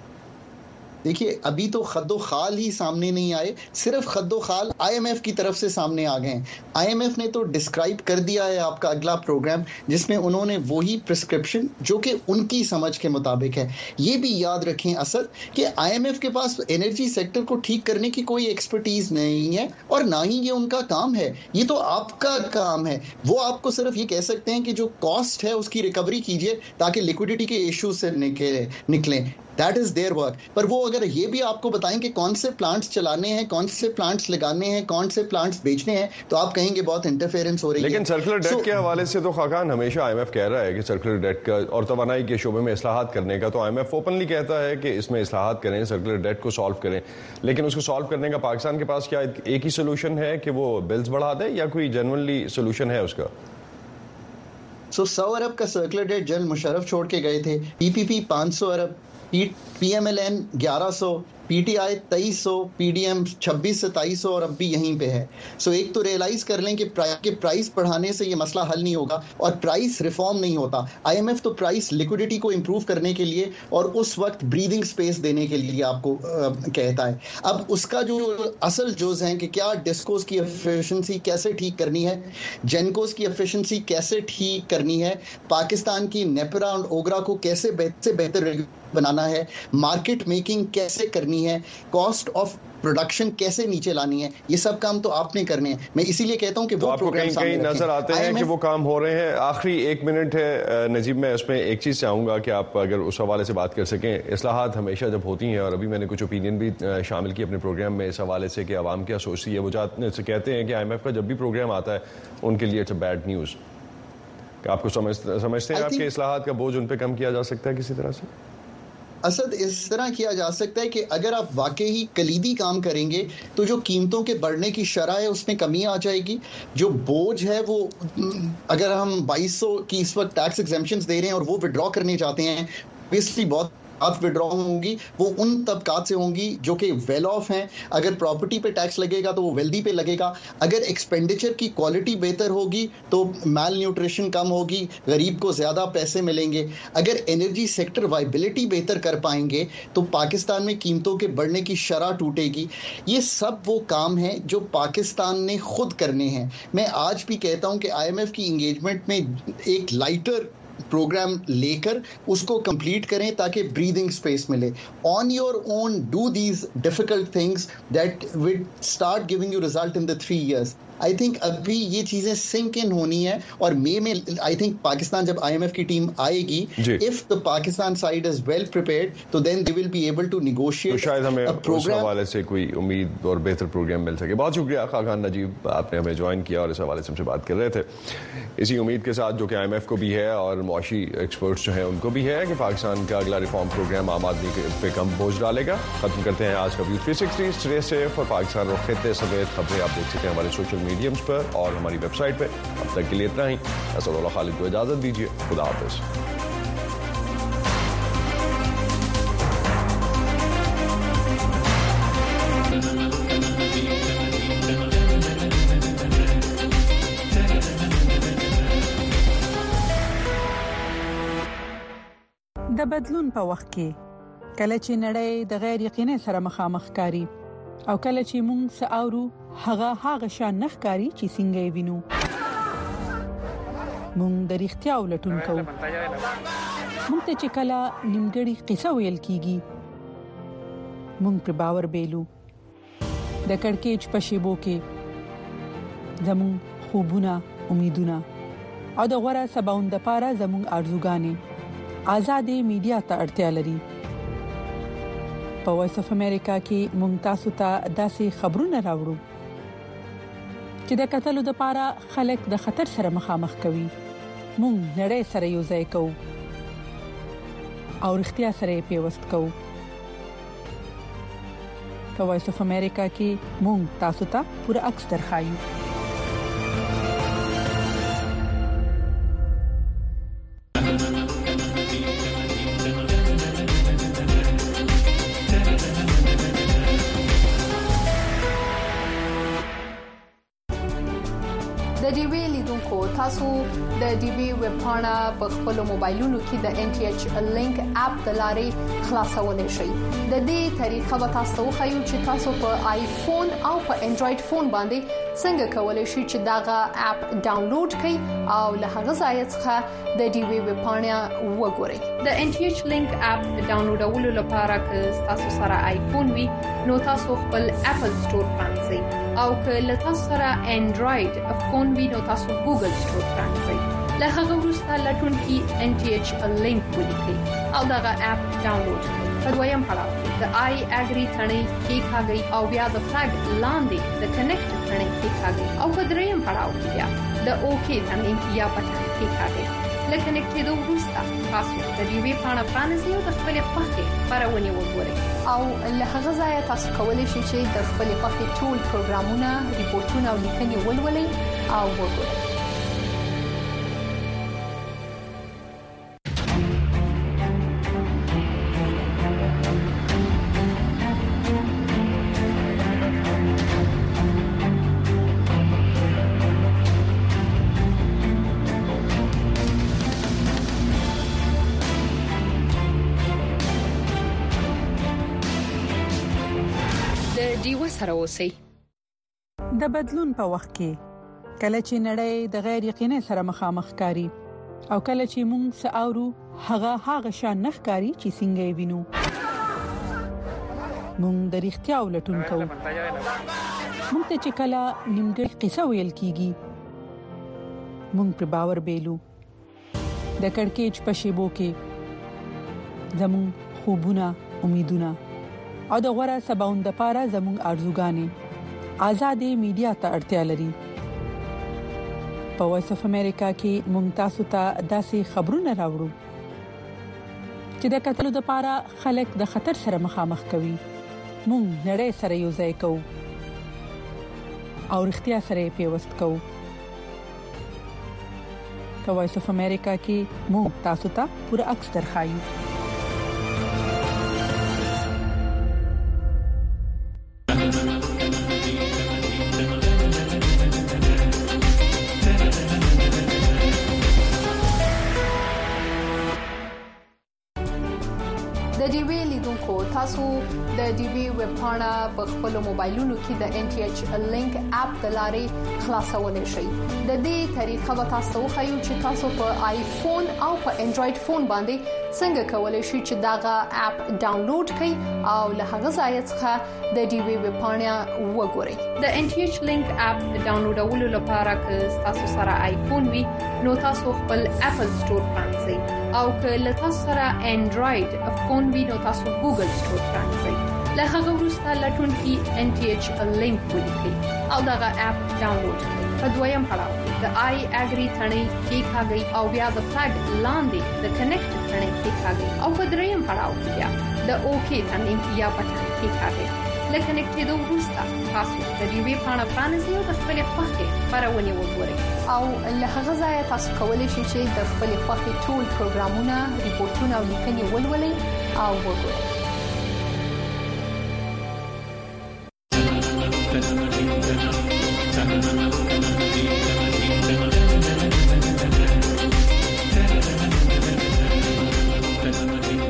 देखिए अभी तो खद्दो खाल ही सामने नहीं आए, सिर्फ खद्दो खाल आईएमएफ की तरफ से सामने आ गए हैं। आईएमएफ ने तो डिस्क्राइब कर दिया है आपका अगला प्रोग्राम जिसमें उन्होंने वही प्रिस्क्रिप्शन जो कि उनकी समझ के मुताबिक है। ये भी याद रखें असद कि आईएमएफ के पास एनर्जी सेक्टर को ठीक करने की कोई एक्सपर्टीज नहीं है और ना ही ये उनका काम है, ये तो आपका काम है। वो आपको सिर्फ ये कह सकते हैं कि जो कॉस्ट है उसकी रिकवरी कीजिए ताकि लिक्विडिटी के इश्यूज से निकले निकलें दैट इज देयर वर्क। पर वो अगर ये भी आपको बताएं कि कौन से प्लांट्स चलाने हैं, कौन से प्लांट्स लगाने हैं, कौन से प्लांट्स बेचने हैं, तो आप कहेंगे बहुत इंटरफेरेंस हो रही है। लेकिन सर्कुलर डेट so, के हवाले से तो खाकान हमेशा आईएमएफ कह रहा है कि सर्कुलर डेट का और तवानाई के शोबे में इस्लाहात करने का, तो आईएमएफ ओपनली कहता है कि इसमें इस्लाहात करें, सर्कुलर डेट को सॉल्व करें। लेकिन उसको सॉल्व करने का पाकिस्तान के पास क्या एक ही सोल्यूशन है कि वो बिल्स बढ़ा दे या कोई जेन्युइनली सोल्यूशन है उसका? सो so, सौ अरब का सर्कुलर डेट जनरल मुशर्रफ छोड़ के गए थे, पीपीपी पाँच सौ अरब, पीएमएलएन ग्यारह सौ, पीटीआई तेईस सौ, पीडीएम छब्बीस सताईस सौ और अब भी यहीं पे है। सो एक तो रियलाइज कर लें कि प्राइस, प्राइस बढ़ाने से ये मसला हल नहीं होगा और प्राइस रिफॉर्म नहीं होता। आईएमएफ तो प्राइस लिक्विडिटी को इंप्रूव करने के लिए और उस वक्त ब्रीदिंग स्पेस देने के लिए आपको आ, कहता है। अब उसका जो असल जोज है कि क्या डिस्कोस की एफिशिएंसी कैसे ठीक करनी है, जेनकोस की एफिशिएंसी कैसे ठीक करनी है, पाकिस्तान की नेपरा और ओगरा को कैसे बेहतर बेहतर बनाना है, मार्केट मेकिंग कैसे करनी है, कॉस्ट ऑफ प्रोडक्शन कैसे नीचे लानी है, ये सब काम तो आपने करने हैं। मैं इसीलिए कहता हूं कि तो वो आपको कहीं कहीं नजर आते हैं कि वो काम हो रहे हैं। आखिरी एक मिनट है नजीब, मैं उसमें एक चीज चाहूंगा कि आप अगर उस हवाले से बात कर सकें। इस्लाहात हमेशा जब होती हैं, और अभी मैंने कुछ ओपिनियन भी शामिल की अपने प्रोग्राम में इस हवाले से कि आवाम क्या सोचती है, वो से कहते हैं कि आईएमएफ का जब भी प्रोग्राम आता है उनके लिए इट्स अ बैड न्यूज। आपको समझ समझते हैं आपके इस्लाहात का बोझ उन पर कम किया जा सकता है किसी तरह से? असद इस तरह किया जा सकता है कि अगर आप वाकई कलीदी काम करेंगे तो जो कीमतों के बढ़ने की शरह है उसमें कमी आ जाएगी। जो बोझ है वो अगर हम बाईस सौ की इस वक्त टैक्स एग्जेम्पशंस दे रहे हैं और वो विड्रॉ करने चाहते हैं, ऑब्वियसली बहुत आप विड्रॉ होंगी वो उन तबकात से होंगी जो कि वेल ऑफ हैं। अगर प्रॉपर्टी पे टैक्स लगेगा तो वो वेल्दी पे लगेगा। अगर एक्सपेंडिचर की क्वालिटी बेहतर होगी तो मैल न्यूट्रिशन कम होगी, गरीब को ज़्यादा पैसे मिलेंगे। अगर एनर्जी सेक्टर वाइबिलिटी बेहतर कर पाएंगे तो पाकिस्तान में कीमतों के बढ़ने की शरह टूटेगी। ये सब वो काम हैं जो पाकिस्तान ने खुद करने हैं। मैं आज भी कहता हूँ कि आईएमएफ की इंगेजमेंट में एक लाइटर प्रोग्राम लेकर उसको कंप्लीट करें ताकि ब्रीदिंग स्पेस मिले। On your own do these difficult things that will start giving you result in the three years. I think अभी ये चीजें सिंक इन होनी है और मई में आई थिंक पाकिस्तान जब आईएमएफ की टीम आएगी, if the Pakistan side is well prepared तो then they will be able to negotiate. तो शायद हमें उस हवाले से कोई उम्मीद और बेहतर प्रोग्राम मिल सके। बहुत शुक्रिया खाकान नजीब, आपने हमें ज्वाइन किया और इस हवाले से हमसे बात कर रहे थे। इसी उम्मीद के साथ जो कि आईएमएफ को भी है और मुआशी एक्सपर्ट्स जो हैं उनको भी है कि पाकिस्तान का अगला रिफॉर्म प्रोग्राम आम आदमी पे कम बोझ डालेगा। खत्म करते हैं आज का view three sixty. Stay safe और पाकिस्तान और खित्ते समेत खबरें आप देख सकते हैं हमारे सोशल मीडियम्स पर और हमारी वेबसाइट पर। अब तक के लिए इतना ही। असदुल्लाह खालिद को इजाजत दीजिए। खुदा हाफिज। The د بدلون په وخت کې کله چې نړۍ د غیر یقیني سره مخامخ کاری او کله چې موږ ساورو هغه هغه شان نخکاری چې څنګه وینو موږ د اړتیا ولټون کوو موږ ته چې کله نیمګړی قصه ویل کیږي موږ پر باور بیلو د کڑکېچ په شیبو کې زموږ خوبونه امیدونه او د غوړه سباوند لپاره زموږ ارزوګانې آزادې میډیا ته اړتیا لري په وایس اف امریکا کې موږ تاسو ته داسې خبرونه راوړو چې د قتل لپاره خلک د خطر سره مخامخ کوي موږ نړۍ سره یو ځای کوو او اړتیا سره پیوست کوو په وایس اف امریکا کې موږ تاسو ته پوره عکس درخایو تاسو د ډي بي ویب پاڼه په خپل موبایلونو کې د ان ټي ایچ لینک اپ د لارې خلاصولای شئ د دې طریقه به تاسو خو چې تاسو په آیفون او په انډراید فون باندې څنګه کولای شئ چې داغه اپ ډاونلوډ کړئ او له هغه ځای څخه د ډي بي ویب پاڼه وګورئ د ان ټي ایچ لینک اپ ډاونلوډولو لپاره که تاسو سره آیفون وي نو تاسو خپل اپل سٹور پرانځئ او که له تاسو سره انډراید فون وي نو تاسو ګوګل سٹور پرانځئ له هغه وروسته لټون کې ان ټي ایچ لینک ولیکئ او دغه اپ ډاونلوډ کړئ په دویم پړاو د آی اګری ثنې کې ښاګي او بیا د فلګ لاندې د کنیکټ ثنې کې ښاګي او په دریم پړاو کې بیا د اوکی ثنې یا پټن کې ښاګي لکه نکټېدو وروسته تاسو د دې وی پاڼه پرانځئ او د خپل خوښې خبرونه وګورئ او له هغه ځای تاسو کولی شئ چې د خپل خوښې ټول پروګرامونه ریپورتونه او لیکنې ولولئ او وګورئ سره اوسئ د بدلون په وخت کې کله چې نړۍ د غیر یقیني سره مخامخ کاری او کله چې موږ ساورو هغه هغه شان نخکاری چې څنګه وینو موږ د اړتیا ولټون کوو موږ ته چې کله نیمګړی قصه ویل کیږي موږ پر باور بیلو د کڑکېچ په شیبو کې زموږ خوبونه امیدونه او د غوړه سباوند لپاره زموږ ارزوګانې آزادې میډیا ته اړتیا لري په وایس اف امریکا کې موږ تاسو ته داسې خبرونه راوړو چې د قتل لپاره خلک د خطر سره مخامخ کوي موږ نړۍ سره یو ځای کوو او اړتیا سره پیوست کوو په وایس اف امریکا کې موږ تاسو ته پوره عکس درخایو تاسو د ډي بي ویب پاڼه په خپل موبایلونو کې د ان ټي ایچ لینک اپ د لارې خلاصولای شئ د دې طریقه به تاسو خو چې تاسو په آیفون او په انډراید فون باندې څنګه کولای شئ چې داغه اپ ډاونلوډ کړئ او له هغه ځای څخه د ډي بي ویب پاڼه وګورئ د ان ټي ایچ لینک اپ ډاونلوډولو لپاره که تاسو سره آیفون وي نو تاسو خپل اپل سٹور پرانځئ او که له تاسو سره انډراید فون وي نو تاسو ګوګل سٹور پرانځئ له هغه وروسته لټون کې ان ټي ایچ لینک ولیکئ او دغه اپ ډاونلوډ کړئ په دویم پړاو د آی اګری ثنې کې ښاګي او بیا د فلګ لاندې د کنیکټ ثنې کې ښاګي او په دریم پړاو کې بیا د اوکی ثنې یا پټن کې ښاګي لکه نکټېدو وروسته تاسو د دې وی پاڼه پرانځئ او د خپل خوښې خبرونه وګورئ او له هغه ځای تاسو کولی شئ چې د خپل خوښې ټول پروګرامونه ریپورتونه او لیکنې ولولئ او وګورئ Thank you.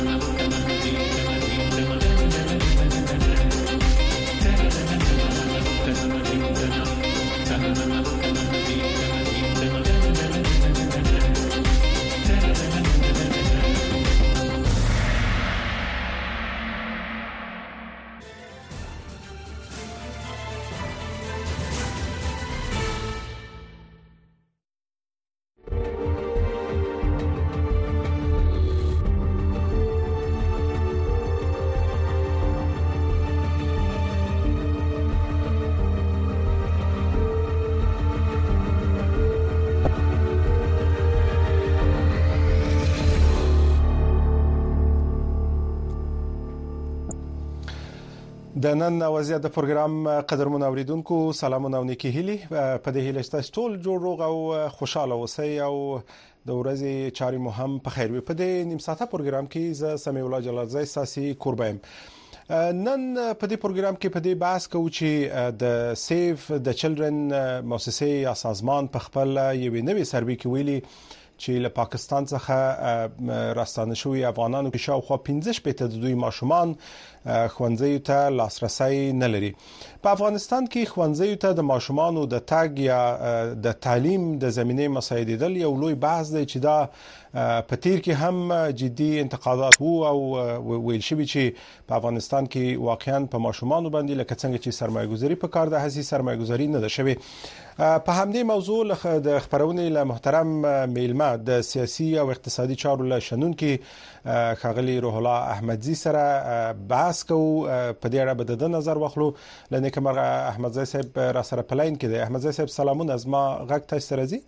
د نن وضعیت د پروګرام قدرمن اوریدونکو سلامونه او نیکی هیلي په دې هیله چې ټول جوړ روغ او خوشاله اوسئ او د ورځې چاري مو هم په خیر وي. په دې نیم ساعته پروګرام کې ز سمیع الله جلالزی ساسي قربایم. نن په دې پروګرام کې په دې بحث کوو چې د سیف د چلډرن مؤسسه یا سازمان په خپل یوې نوې سروې کې ویلي چې له پاکستان څخه راستانه شوی افغانانو کې شاوخوا پنځه شپږ د دوی ماشومان خوندزیو ته لاسرسي نه لري. په افغانستان کې خوندزیو ته د ماشومانو د تاګ یا د تعلیم د زمینه مسایدل یو لوی بحث دی چې دا په تیر کې هم جدي انتقادات وو او ویل شوی چې په افغانستان کې واقعا په ماشومانو باندې لکه څنګه چې سرمایه‌ګذاري په کار د هسي سرمایه‌ګذاري نه ده شوی. په همدې موضوع د خبرونه له محترم میلمه د سیاسي او اقتصادي چارو له شنونکو خاغلی روح الله احمدزي سره بحث کوو. په دې اړه به د نظر واخلو. لنه کومه احمدزي صاحب را سره پلاین کې دی. احمدزي صاحب سلامونه، از ما غږ تاسو سره زی.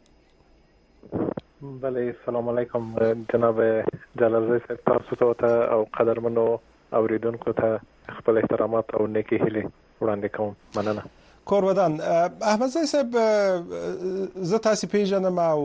بله سلام علیکم جناب جلالزی صاحب، تاسو ته او قدرمنو اوریدونکو ته خپل احترامات او نیکی هیلې وړاندې کوم. مننه. کورودان احمدزي صاحب، زه تاسو پیژنم او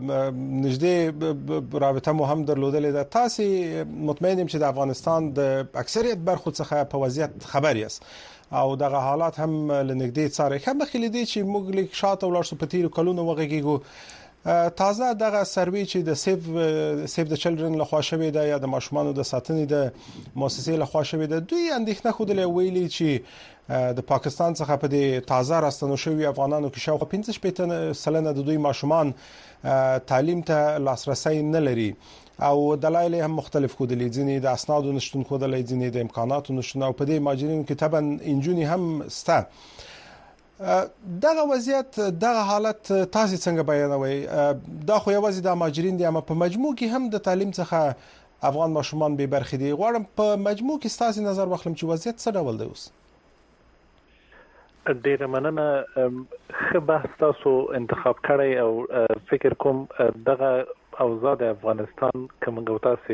نږدې رابطه مو هم درلودلې ده. تاسو مطمئنم چې د افغانستان د اکثریت برخو څخه په وضعیت خبر یاست او دغه حالات هم لنږدې څاري. هم خلې دي چې موږ لیک شاته ولر سو په تیر کلونو وغږیږو. تازه دغه سروي چې د سیف سیف د چلډرن له خوا شوی ده یا د ماشومانو د ساتنې د مؤسسې له خوا شوی ده، دوی اندېښنه خوده ویلي چې د پاکستان څخه په دې تازه راستنو شوی افغانانو کې شاوخوا پنځه شپږ سلنه د دوی ماشومان تعلیم ته لاسرسي نه لري او دلایل هم مختلف کودلې. ځینې د اسنادو نشټون کودلې، ځینې د امکاناتو نشټون او په دې ماجرینو کې طبعا انجونی هم سته. دغه وضعیت دغه حالت تاسو څنګه بیانوي؟ دا خو یوازې د ماجرین دي، اما په مجموع کې هم د تعلیم څخه افغان ماشومان به برخې دي. غواړم په مجموع کې تاسو نظر واخلم چې وضعیت څه ډول دی اوس. ډیره مننه. خو بحث تاسو انتخاب کړی او فکر کوم دغه اوضاع د افغانستان کوم غوتاسي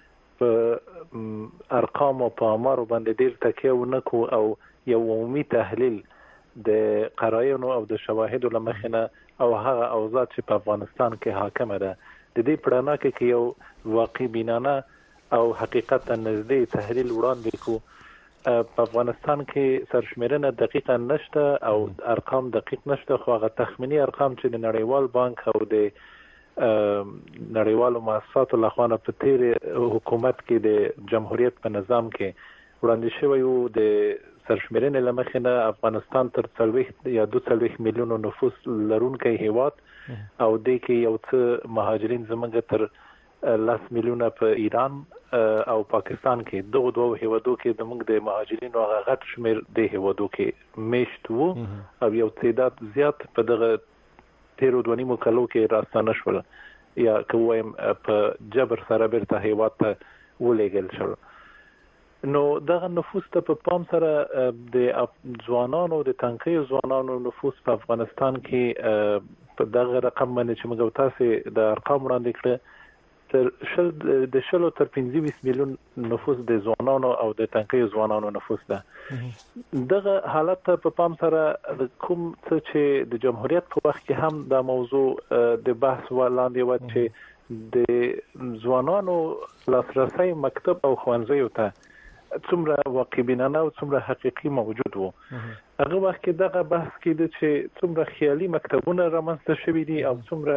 په ارقام او په امر باندې ډیر تکیه ونکو او یو عمومي تحلیل د قرایونو او د شواهدو لمخنه او هغه اوضاع چې په افغانستان کې حاکمه ده د دې پړانا کې یو واقع بینانه او حقیقت نږدې تحلیل وړاندې کو. په افغانستان کې سرشمیرنه دقیقه نشته او ارقام دقیق نشته، خو هغه تخمینی ارقام چې د نړیوال بانک او د نړیوالو مؤسساتو لخوا په تیر حکومت کې د جمهوریت په نظام کې وړاندې شوی وو، د سرشمیرنه لمخنه افغانستان تر څلوېښت یا دوه څلوېښت میلیون نفوس لرونکی هیواد او د کې یو څه مهاجرین زمونږ تر لاس میلیونه په ایران او پاکستان کې دغه دوه هیوادو کې زمونږ د مهاجرینو هغه غټ شمیر د هیوادو کې میشت وو او یو تعداد زیات په دغه تیرو دوه نیمو کلو کې راستانه شول یا کوم په جبر سره بیرته هیواد ته ولېږل شول. نو دغه نفوس ته په پام سره د ځوانانو د تنکي ځوانانو نفوس په افغانستان کې په دغه رقم باندې چې موږ تاسو د ارقام وړاندې کړ تر شل د شلو تر پنځه میلیون نفوس د ځوانانو او د تنکي ځوانانو نفوس ده. دغه حالت ته په پام سره کوم څه چې د جمهوریت په وخت کې هم دا موضوع د بحث ولاندې و چې د ځوانانو لاسرسي مکتب او ښوونځیو ته څومره واقع بینانه او څومره حقيقي موجود وو. هغه وخت کې دغه بحث کې د چې څومره خیالي مکتبونه رامنځته شوي دي او څومره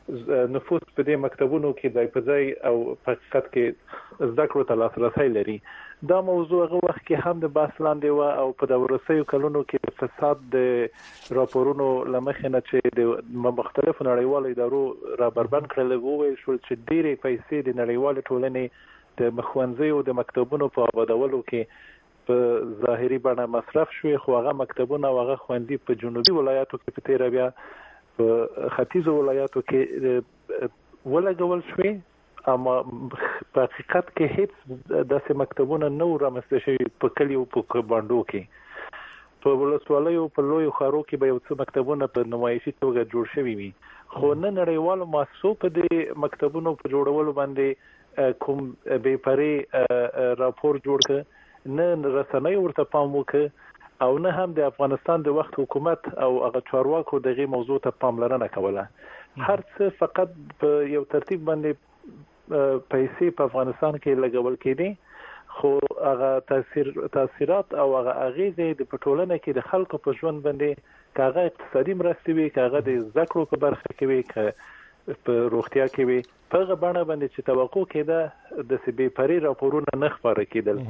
نفوس په دې مکتبونو کې ځای په ځای او په حقیقت کې زده کړو ته لاسرسی لري. دا موضوع هغه وخت کې هم د بحث لاندې و او په د ورسېو کلونو کې د فساد د راپورونو لمخې نه چې د مختلفو نړیوالو ادارو را بربند کړل وو شو چې ډېرې پیسې د نړیوالو ټولنې د مخونځیو د مکتبونو په آبادولو کې په ظاهري بڼه مصرف شوې، خو هغه مکتبونه او هغه خوندي په جنوبي ولایاتو کې په تیر بیا په ختیځو ولایاتو کې ولګول شوې، اما په حقیقت کې هیڅ داسې مکتبونه نه رامنځته شوي په کلیو په باندو کې. په ولسوالیو په لویو ښارو کې به یو څه مکتبونه په نمایشي توګه جوړ شوي وي، خو نه نړیوالو مؤسسو په دې مکتبونو په جوړولو باندې کوم بې پرې راپور جوړ کړ، نه رسنۍ ورته پام وکړ او نه هم د افغانستان د وخت حکومت او هغه چارواکو دغه موضوع ته پاملرنه کوله. هر څه فقط په یو ترتیب باندې پیسې په افغانستان کې لګول کېدي، خو هغه تاثیر تاثیرات او هغه اغیزې د پټولنه کې د خلکو په ژوند باندې کاغه اقتصادي مرستې وي، کاغه د ذکرو په برخه کې وي، په روغتیا کې وي، په هغه باندې باندې چې توقع کېده د سبي پری راپورونه نه خبره کېدل.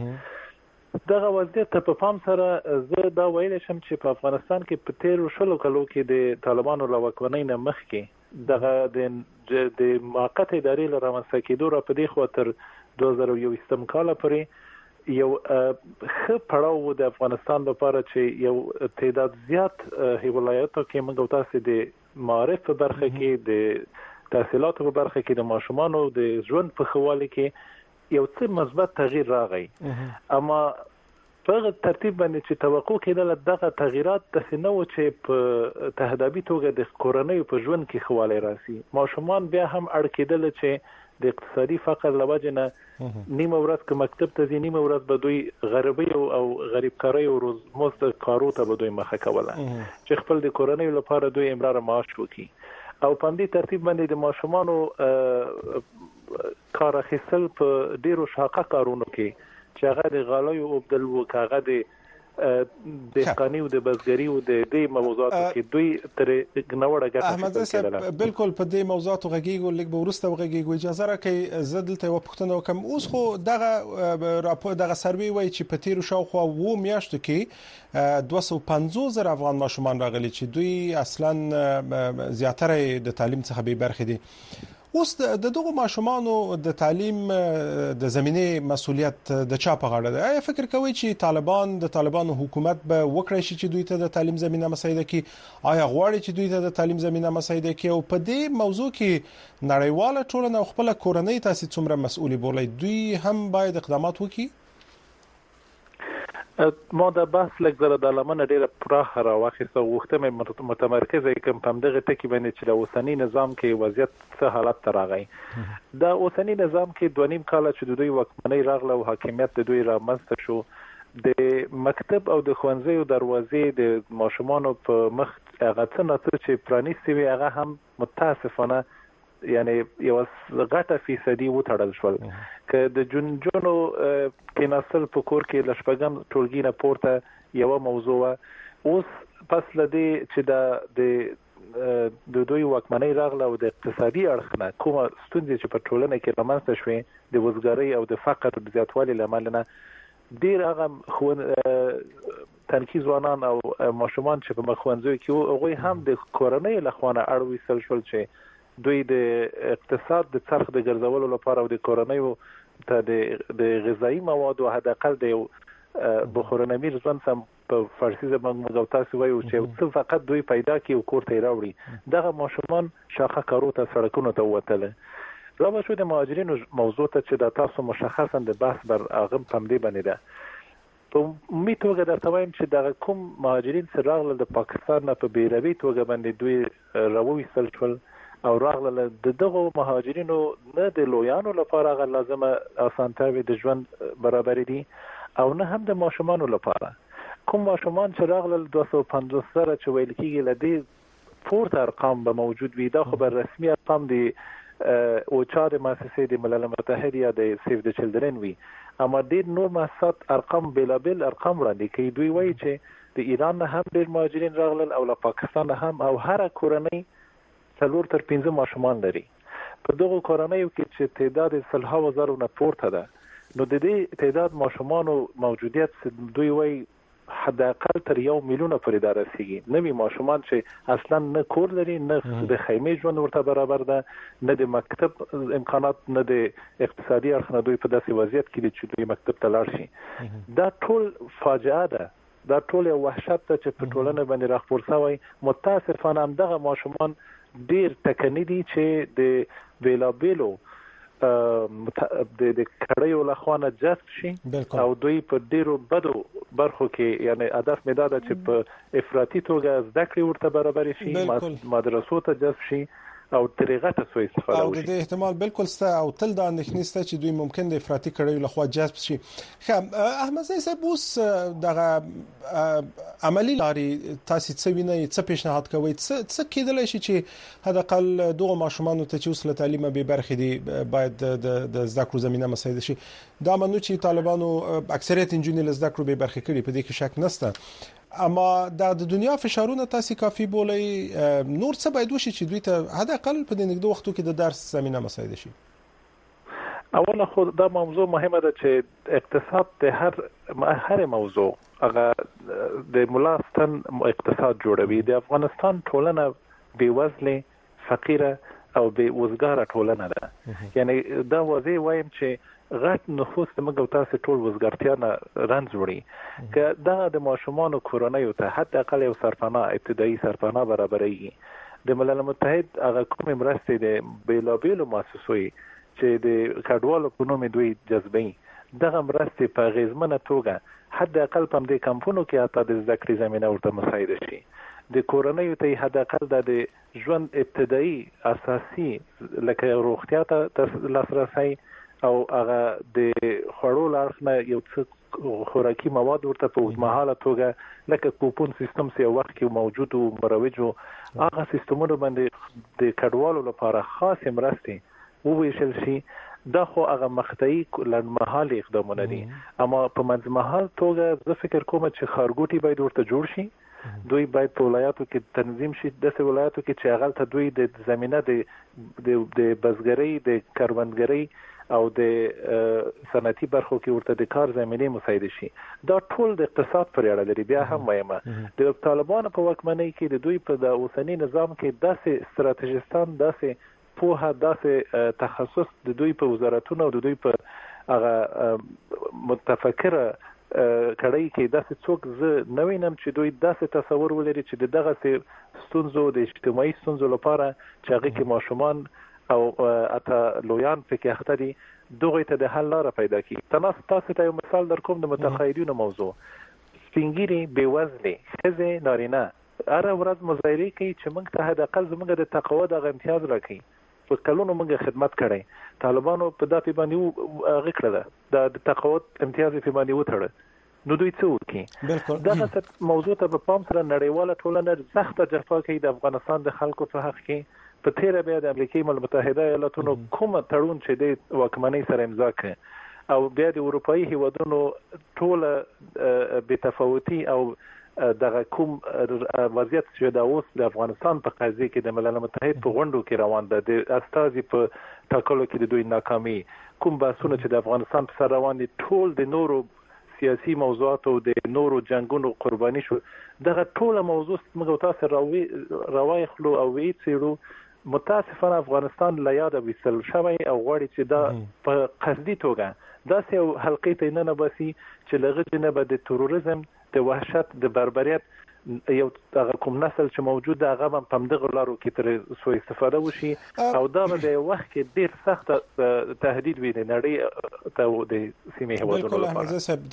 دغه وضعیت ته په پام سره زه دا ویل شم چې په افغانستان کې په تیر شلو کلو کې د طالبانو له واکمنۍ نه مخکې دغه د د موقت ادارې له رامنځته کېدو را په دې خوا تر دوه زره یوویشتم کال پورې یو ښه پړاو د افغانستان لپاره چې یو تعداد زیات ولایاتو کې موږ تاسو د معارف په برخه کې د تحصیلاتو په برخه کې د ماشومانو د ژوند په خوالي کې یو څه مثبت تغییر راغی، اما په ترتیب باندې چې توقع کېدل دغه تغیرات د سينو چې په تهدابي توګه د کورنۍ په ژوند کې خواله راسي. ماشومان بیا هم اړ کېدل چې د اقتصادي فقر لوجه نه نیمه ورځ کې مکتب ته ځي، نیمه ورځ به دوی غریبي او غریب کاری او روزمزد کارو ته به دوی مخه کوله چې خپل د کورنۍ لپاره دوی امرار معاش وکړي. او په دې ترتیب باندې د ماشومانو کار اخیستل په ډیرو شاقه کارونو کې چې هغه د غالیو او بدل وکاغه د دهقانی او د بزګری او د دې موضوعاتو کې دوی تر غنوړه ګټه احمد صاحب بالکل په دې موضوعاتو غږیږو لیک به ورسته غږیږو. اجازه راکړئ زه دلته یو پوښتنه وکم. اوس خو دغه راپور دغه سروي وایي چې په تیر شاوخوا و میاشتو کې دوه سوه پنځوس زره افغان ماشومان راغلي چې دوی اصلا زیاتره د تعلیم څخه به برخه دي. اوس د دغه ماشومانو د تعلیم د زمینه مسولیت د چا په غاړه ده؟ آیا فکر کوئ چې طالبان د طالبانو حکومت به وکړي چې دوی ته د تعلیم زمینه مساعده کړي؟ آیا غواړي چې دوی ته د تعلیم زمینه مساعده کړي؟ او په دې موضوع کې نړیواله ټولنه خپل کورنۍ تاسو څومره مسؤلیت بولي؟ دوی هم باید اقدامات وکړي؟ ما د بحث لګزره د لمنه ډیره پراخه راوخیسته وخته مې متمرکزه کوم په دغه ټکی باندې چې د اوسنی نظام کې وضعیت څه حالت تراغی. د اوسنی نظام کې دوه نیم کال چې د دوی واکمنۍ راغله او حاکمیت د دوی رامنځته شو، د مکتب او د ښوونځیو دروازې د ماشومانو په مخ هغه څه نه چې پرانیستي وي هغه هم متاسفانه یعنی یو غټه فیصدي وټړل شول. که د جنجونو کې نسل په کور کې لشپګم ټولګي نه پورته یو موضوع اوس پس لدی چې د د دوی واکمنۍ راغله او د اقتصادي اړخ نه کومه ستونزې چې په ټولنه کې رامنځته شوې د وزګارۍ او د فقر د زیاتوالي لامل نه ډیر هغه خو تنکي ځوانان او ماشومان چې په مخونځو کې هغه هم د کورنۍ لخوانه اړوي سل شول چې دوی د اقتصاد د څرخ د ګرځولو لپاره او د کورنۍ ته د د غذایی موادو حد اقل د بخورنامیر ځوان سم په فارسی زبان موږ تاسو وایو چې څه فقط دوی پیدا کی او کور ته راوړي. دغه ماشومان شاخه کارو ته سړکونو ته وتل. راو شو د مهاجرینو موضوع ته چې د تاسو مشخصا د بحث بر اغم پمدې باندې ده. په می توګه درته وایم چې د کوم مهاجرین سره راغله د پاکستان نه په بیروي توګه باندې دوی راوویستل شول او راغله د دغه مهاجرینو نه د لویانو لپاره غو لازمه اسانتیاوي د ژوند برابر دي او نه هم د ماشومانو لپاره. کوم ماشومان چې راغله دوه سوه پنځوس سره چې ویل کېږي لدی پورته ارقام به موجود وي، دا خو به رسمي ارقام دي او چا د مؤسسې د ملل متحد یا د سیف د چلډرن وي، اما ډیر نور مؤسسات ارقام بلابل ارقام وړاندې کوي. دوی وایي چې د ایران نه هم ډیر مهاجرین راغلل او له پاکستان هم او هر کورنۍ څلور تر پنځه ماشومان لري. په دغه کورنیو کې چې تعداد سلها وزارو نه پورته ده، نو د دې تعداد ماشومانو موجودیت دوی وایي حد اقل تر یو میلیون پورې دا رسیږي. نوي ماشومان چې اصلا نه کور لري، نه د خیمې ژوند ورته برابر ده، نه د مکتب امکانات، نه د اقتصادي اړخ نه دوی په داسې وضعیت کې دي چې دوی مکتب ته لاړ شي. دا ټول فاجعه ده، دا ټول یو وحشت ده چې په ټولنه باندې راخپور شوی. متاسفانه همدغه ماشومان ډیر ټکني دي چې د بیلابیلو د کړیو لخوانه جذب شي او دوی په ډیرو بدو برخو کې، یعنی هدف مې دا ده چې په افراطي توګه زده کړې ورته برابر شي، مدرسو ته جذب شي او طریقه ته سوء استفاده وشي. او د احتمال بالکل سته او تل دا اندېښنې سته چې دوی ممکن د افراطي کړیو لخوا جذب شي. ښه احمد زی صاحب، اوس دغه عملی لارې تاسو څه وینئ، څه پیشنهاد کوئ، څه کېدلی شي چې حد اقل دغه ماشومانو ته چې اوس له تعلیمه بې برخې دي باید د زده کړو زمینه مساعده شي؟ دا منو چې طالبانو اکثریت نجونې له زده کړو بې برخې کړي، په دې کې شک نشته، اما د دنیا فشارونه تاسو کافي بولئ. نور څه باید وشي چې دوی ته حد اقل په دې نږدې وختو کې د درس زمینه مساعده شي؟ اوله خو دا موضوع مهمه ده چې اقتصاد د هر هر موضوع هغه د ملاستن اقتصاد جوړوي. د افغانستان ټولنه بېوزله، فقیره او بېوزګاره ټولنه ده. یعنی دا واضح وایم چې غټ نفوس د موږ تاسو ټول وزګارتیا نه رنځ وړي، که دا د ماشومان کورنیو ته حتی اقل یو سرپناه ابتدایي سرپناه برابرېږي. د ملل متحد هغه کوم مرستې د بیلابیلو مؤسسوي چې د کډوالو په نوم دوی جذبوي، دغه مرستې په اغیزمنه توګه حتی اقل په دې کمپونو کې حتی د زده کړې زمینه ورته مساعده شي. د کورنیو ته حتی اقل د ژوند ابتدایي اساسي لکه روغتیا ته لاسرسی او هغه د خوړو لارښنه یو څه خوراکي مواد ورته په اوږدمهاله توګه لکه کوپون سیستم چې یو وخت کې موجود او مروج و، هغه سیستمونو باندې د کډوالو لپاره خاص مرستې وویشل شي. دا خو هغه مقطعي لنډمهالي اقدامونه دي، اما په منځمهال توګه زه فکر کوم چې ښارګوټي باید ورته جوړ شي. دوی باید په ولایاتو کې تنظیم شي، داسې ولایاتو کې چې هغه ته دوی د زمینه د د بزګرۍ، د کروندګرۍ او د صنعتي برخو کې ورته د کار زمینه مساعده شي. دا ټول د اقتصاد پر اړه لري. بیا هم وایم د طالبانو په واکمنۍ کې د دوی په د اوسنی نظام کې داسې ستراتیژیستان، داسې پوهه، داسې تخصص د دوی په وزارتونو او د دوی په هغه متفکره کړی کې داسې څوک زه نه وینم چې دوی داسې تصور ولري چې دغه ستونزو د اجتماعي ستونزو لپاره چې هغه کې ماشومان او اته لویان پکې اخته دي، دغه ته د حل لاره پیدا کړي. تاسو تاسو ته یو مثال در کوم د متقاعدینو موضوع. سپینګیری بېوزله ښځې نارینه هر ورځ مظاهره کوي چې موږ ته حد اقل زموږ د تقاعد غو امتیاز راکړي. په کلونو موږ خدمت کړی، طالبانو په دافي باندې هغه کړل د تقاعد امتیاز په باندې وټړل، نو دوی څه وکړي؟ دغه موضوع ته په پام سره نړیواله ټولنه سخته جفا کوي د افغانستان د خلکو په حق کې. په تیره بیا د امریکای متحده ایالاتونو کوم تړون چې د واکمنۍ سره امضا کړ او بیا د اروپאי هیوادونو ټول بتفاوتي او دغه کوم وضعیت چې د اوس د افغانستان په قضیه کې د ملل متحد په غونډو کې روان ده، د استازي په ټاکلو کې د دوی ناکامي، کوم بحثونه چې د افغانستان په سر روان دي، ټول د نورو سیاسي موضوعات او د نورو جنگونو قرباني شو. دغه ټول موضوع موږ تاسو راوي راوایخلو او وی څیرو. متاسفانه افغانستان لا یاد وسل شوی او غواړي چې دا په قصدي توګه داسې یو حلقې ته نه نباسي چې لغه نه به د تروریزم، د وحشت، د بربریت یو هغه کوم نسل چې موجود ده هغه هم په دغه لارو کې تر سوء استفاده وشي او دا به د وخت کې ډیر سخت تهدید وي د نړۍ ته د سیمې هیوادونو لپاره. بالکل صاحب،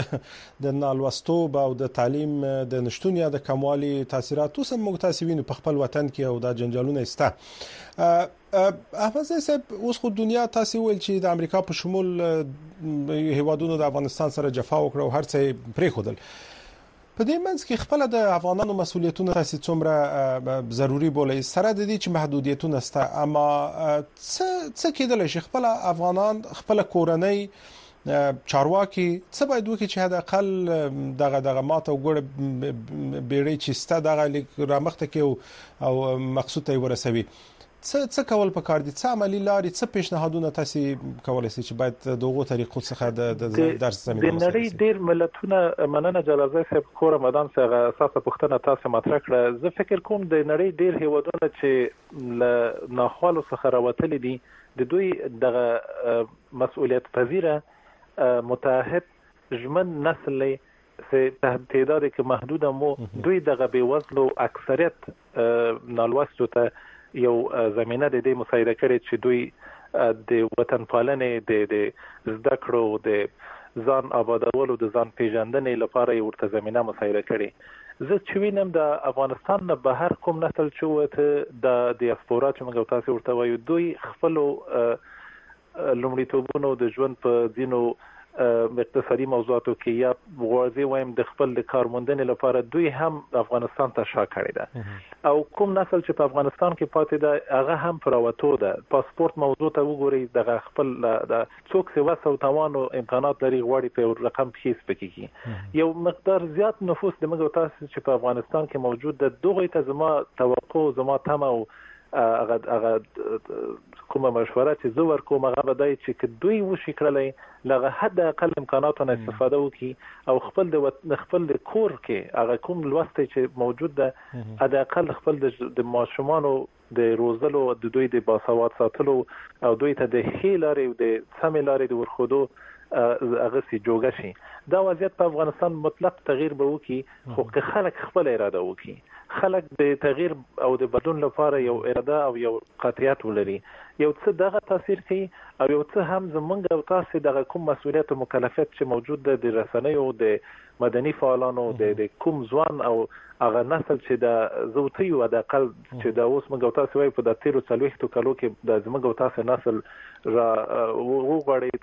د د نالوستوب او د تعلیم د نشټون یا د کموالي تاثیرات اوس هم متاسفین په خپل وطن کې او د جنجالونه استه. احمد صاحب، اوس خو دنیا تاسو ویل چې د امریکا په شمول هیوادونو د افغانستان سره جفا وکړه او هر څه پرې خودل. په دې منځ کې خپل د افغانانو مسولیتونه تاسو څومره ضروری بولئ؟ سره د دې چې محدودیتونه سته، اما څه څه کېدل شي خپل افغانان خپل کورنۍ چارواکي څه باید وکړي چې حد اقل دغه دغه ماته وګړه بیړۍ چې ستا دغه رامخته کې او مقصود ته ورسوي څه څه کول پکار دي څه عملی لاري څه پیشنهادونه تاسو کولای شئ چې باید دغه طریقو څخه د درس زمينه د نړۍ ډیر ملتونه مننه جلازه صاحب کور مدام څنګه اساسه پښتنه تاسو مطرح کړه زه فکر کوم د نړۍ ډیر هیوادونه چې ل ناخوالو څخه راوتل دي د دوی دغه مسؤلیت پذیره متعهد ژمن نسل له تعداد کې محدود مو دوی دغه بیوزلو اکثریت نالوستو ته یو زمينه د دې مساعده کړي چې دوی د وطن پالنې د د زده کړو د ځان آبادولو د ځان پیژندنې لپاره یو ورته زمينه مساعده کړي زه چې وینم د افغانستان نه بهر کوم نسل چې وته د دیاسپورا چې موږ تاسو ورته وایو دوی خپل لومړیتوبونو د ژوند په دینو اقتصادي موضوعاتو کې یا غوړځي وایم د خپل د کارموندنې لپاره دوی هم افغانستان ته شا کړی ده او کوم نسل چې په افغانستان کې پاتې ده هغه هم پراوتو ده پاسپورت موضوع ته وګوري د خپل د څوک سیوا سو توانو امکانات لري غواړي په رقم هیڅ پکې یو مقدار زیات نفوس د موږ تاسو چې په افغانستان کې موجود ده دغه ته زما توقع زما تمه او هغه هغه کومه مشوره چې زه ورکوم هغه بدای چې دوی وشي کړلای لغه حد اقل امکاناتو نه استفاده وکړي او خپل د خپل د کور کې هغه کوم لوست چې موجود ده حد اقل خپل د ماشومانو د روزلو د دوی د باسواد ساتلو او دوی ته د هیلاري او د سملاري د ورخودو هغه سي جوړ شي دا وضعیت په افغانستان مطلق تغییر به وکړي خو که خلک خپل اراده وکړي خلک د تغییر او د بدلون لپاره یو اراده او یو قاطعیت ولري یو څه دغه تاثیر کوي او یو څه هم زمونږ او تاسو دغه کوم مسؤلیت او مکلفیت چې موجود ده د رسنیو د مدني فعالانو د کوم ځوان او هغه نسل چې د زوتی او د اقل چې د اوس موږ تاسو وایي په د تیرو څلويختو کالو کې د زموږ تاسو نسل را وګړي